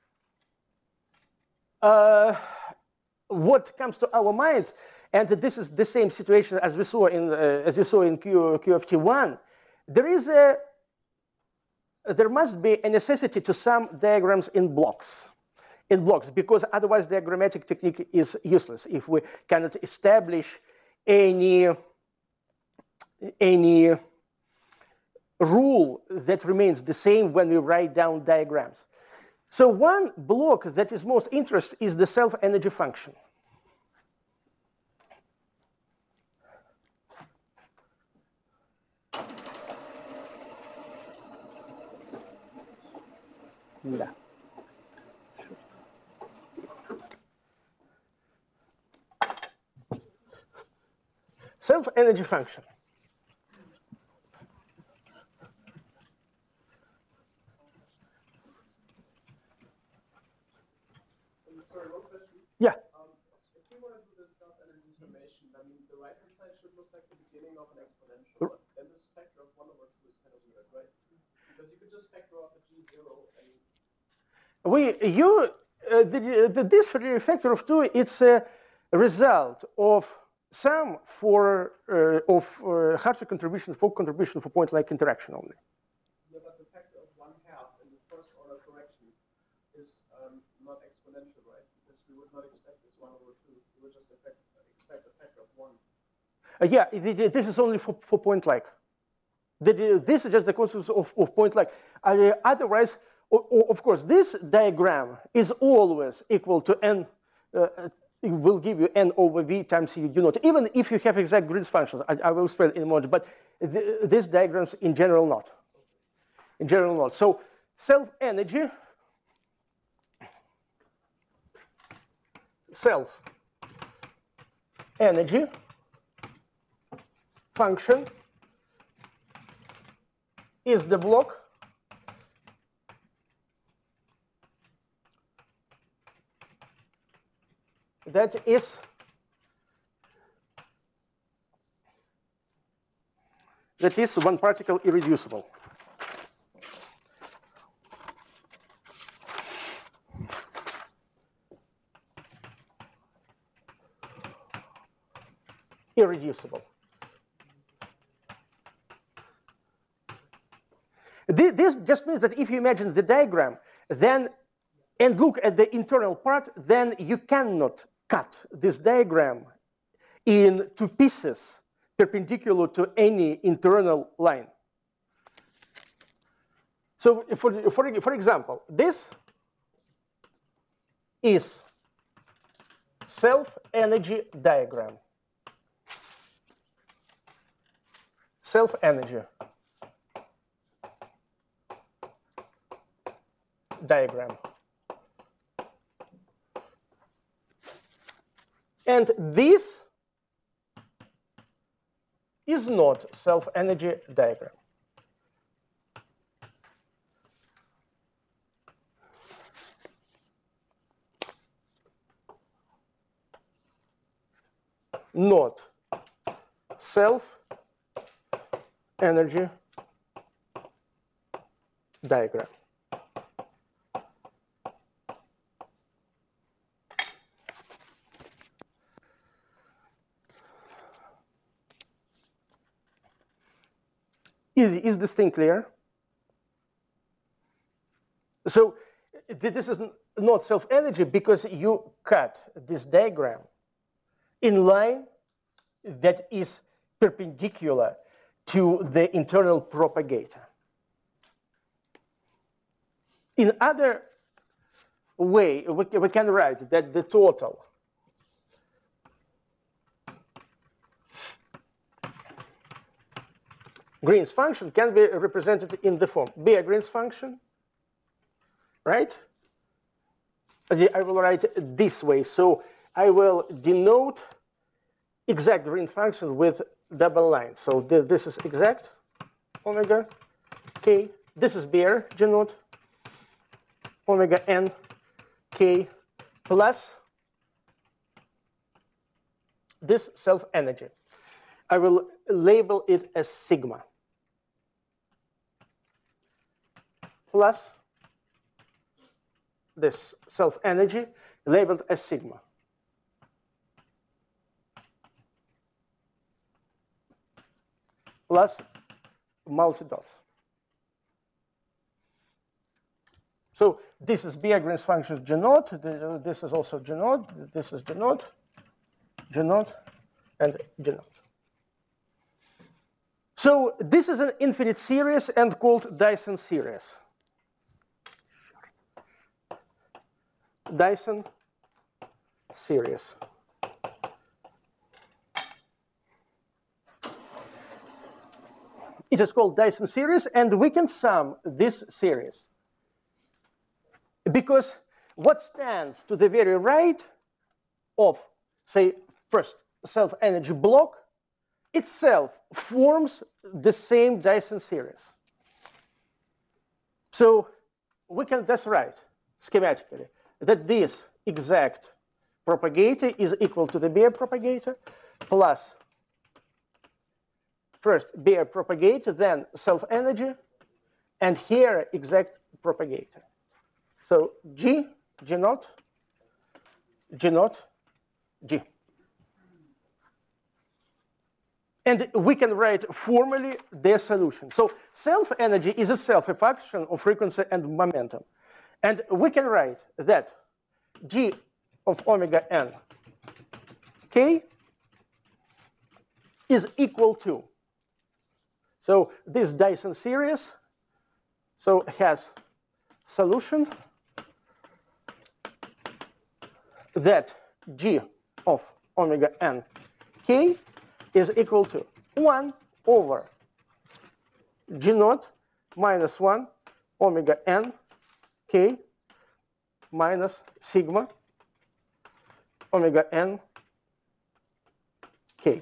uh, what comes to our mind, and this is the same situation as we saw in uh, as you saw in Q, Q F T one, there is a there must be a necessity to sum diagrams in blocks. In blocks, because otherwise diagrammatic technique is useless if we cannot establish any any rule that remains the same when we write down diagrams. So one block that is most interesting is the self-energy function. Yeah. Self-energy function. Sorry, one question. Yeah. Um, if we want to do this self-energy summation, I mean, the right-hand side should look like the beginning of an exponential, but then this factor of one over two is kind of weird, right? Because you could just factor out the g zero and... We, you, uh, the, the, this factor of two, it's a result of sum for, uh, of uh, Hartree contribution, Fock contribution for point-like interaction only. Yeah, but the factor of one half in the first order correction is um, not exponential, right? Because we would not expect this one over two. We would just expect, expect a factor of one. Uh, yeah, this is only for, for point-like. This is just the consequence of, of point-like. Uh, otherwise, of course, this diagram is always equal to n. Uh, it will give you n over v times u naught, even if you have exact Green's functions. I, I will explain in a moment, but th these diagrams in general not. In general not. So self-energy, self-energy function is the block that is that is one particle irreducible. Irreducible. This just means that if you imagine the diagram, then and look at the internal part, then you cannot cut this diagram in two pieces perpendicular to any internal line. So for, for, for example, this is self-energy diagram. Self-energy diagram. And this is not self-energy diagram. Not self-energy diagram. Is, is this thing clear? So this is not self-energy because you cut this diagram in line that is perpendicular to the internal propagator. In other way, we, we can write that the total Green's function can be represented in the form Beer-Green's function, right? I will write it this way. So I will denote exact Green function with double line. So th this is exact omega k. This is Beer G naught omega n k plus this self-energy. I will label it as sigma plus this self-energy labeled as sigma. Plus multi-dots. So this is Beer-Green's function G naught. This is also G naught. This is G naught, G naught, and G naught. So this is an infinite series and called Dyson series. Dyson series. It is called Dyson series, and we can sum this series. Because what stands to the very right of, say, first self-energy block itself forms the same Dyson series. So we can thus write schematically that this exact propagator is equal to the Beer propagator plus first Beer propagator, then self-energy, and here exact propagator. So G, G naught, G naught, G. And we can write formally their solution. So self-energy is itself a function of frequency and momentum. And we can write that G of omega n k is equal to, so this Dyson series so has solution that G of omega n k is equal to one over G naught minus one omega n k minus sigma omega n k.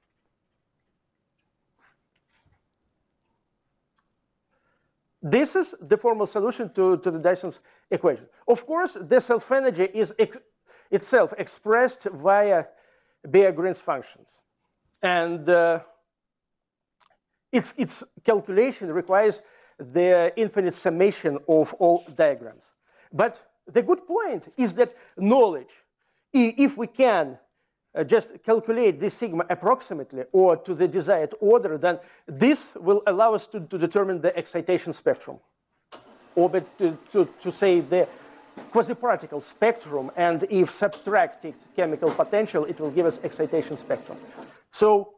This is the formal solution to, to the Dyson's equation. Of course, the self-energy is ex itself expressed via Beer-Green's functions. And uh, its, its calculation requires the infinite summation of all diagrams. But the good point is that knowledge, if we can uh, just calculate this sigma approximately or to the desired order, then this will allow us to, to determine the excitation spectrum, or but to, to, to say the quasi-particle spectrum, and if subtracted chemical potential, it will give us excitation spectrum. So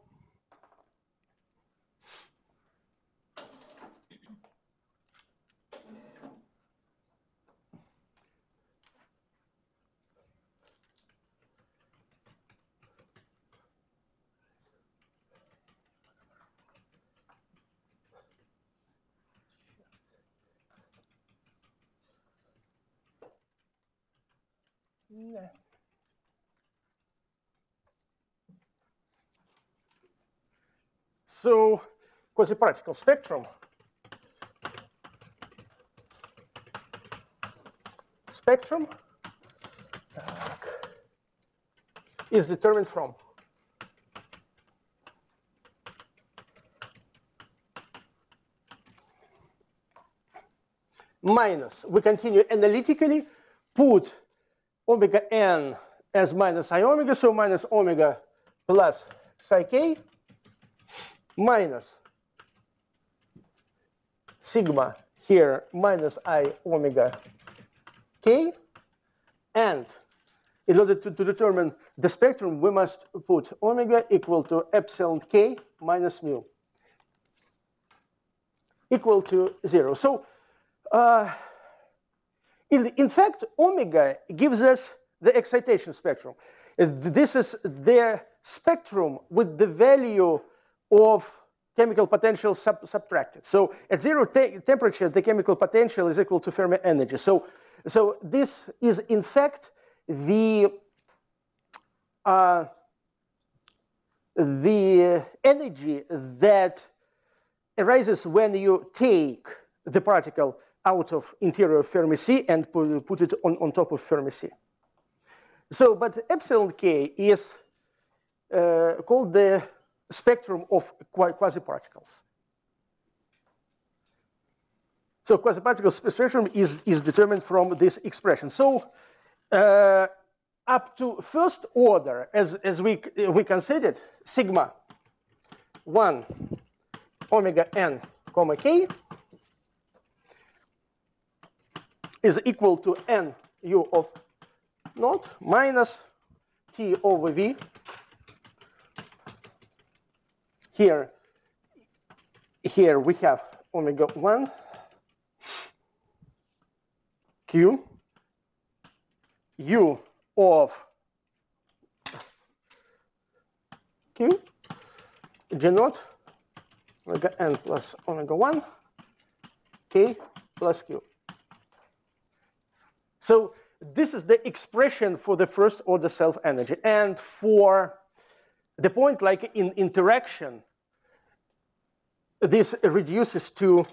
yeah. So quasi-particle spectrum spectrum is determined from minus, we continue analytically, put omega n as minus I omega, so minus omega plus psi k minus sigma here minus I omega k. And in order to, to determine the spectrum, we must put omega equal to epsilon k minus mu equal to zero. So uh, in, in fact, omega gives us the excitation spectrum. This is the spectrum with the value of chemical potential sub subtracted. So at zero te temperature, the chemical potential is equal to Fermi energy. So, so this is in fact the uh, the energy that arises when you take the particle out of interior Fermi C and put, put it on, on top of Fermi C. So, but epsilon k is uh, called the spectrum of quasi-particles. So quasi-particle spectrum is, is determined from this expression. So uh, up to first order, as, as we, we considered, sigma one omega n comma k is equal to n u of naught minus t over v. Here, here we have omega one q u of q g naught omega n plus omega one k plus q. So this is the expression for the first order self energy. And for the point like in interaction, this reduces to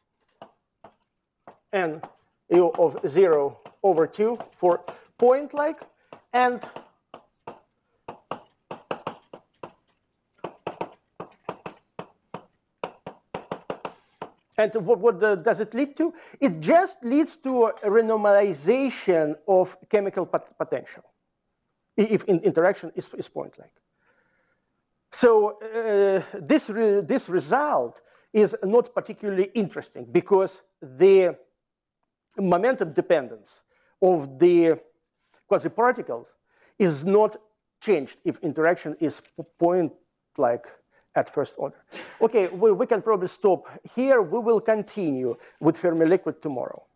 n u of zero over two for point like, and And what, what the, does it lead to? It just leads to a renormalization of chemical pot potential if in interaction is, is point-like. So uh, this, re this result is not particularly interesting because the momentum dependence of the quasi-particles is not changed if interaction is point-like at first order. Okay, we, we can probably stop here. We will continue with Fermi liquid tomorrow.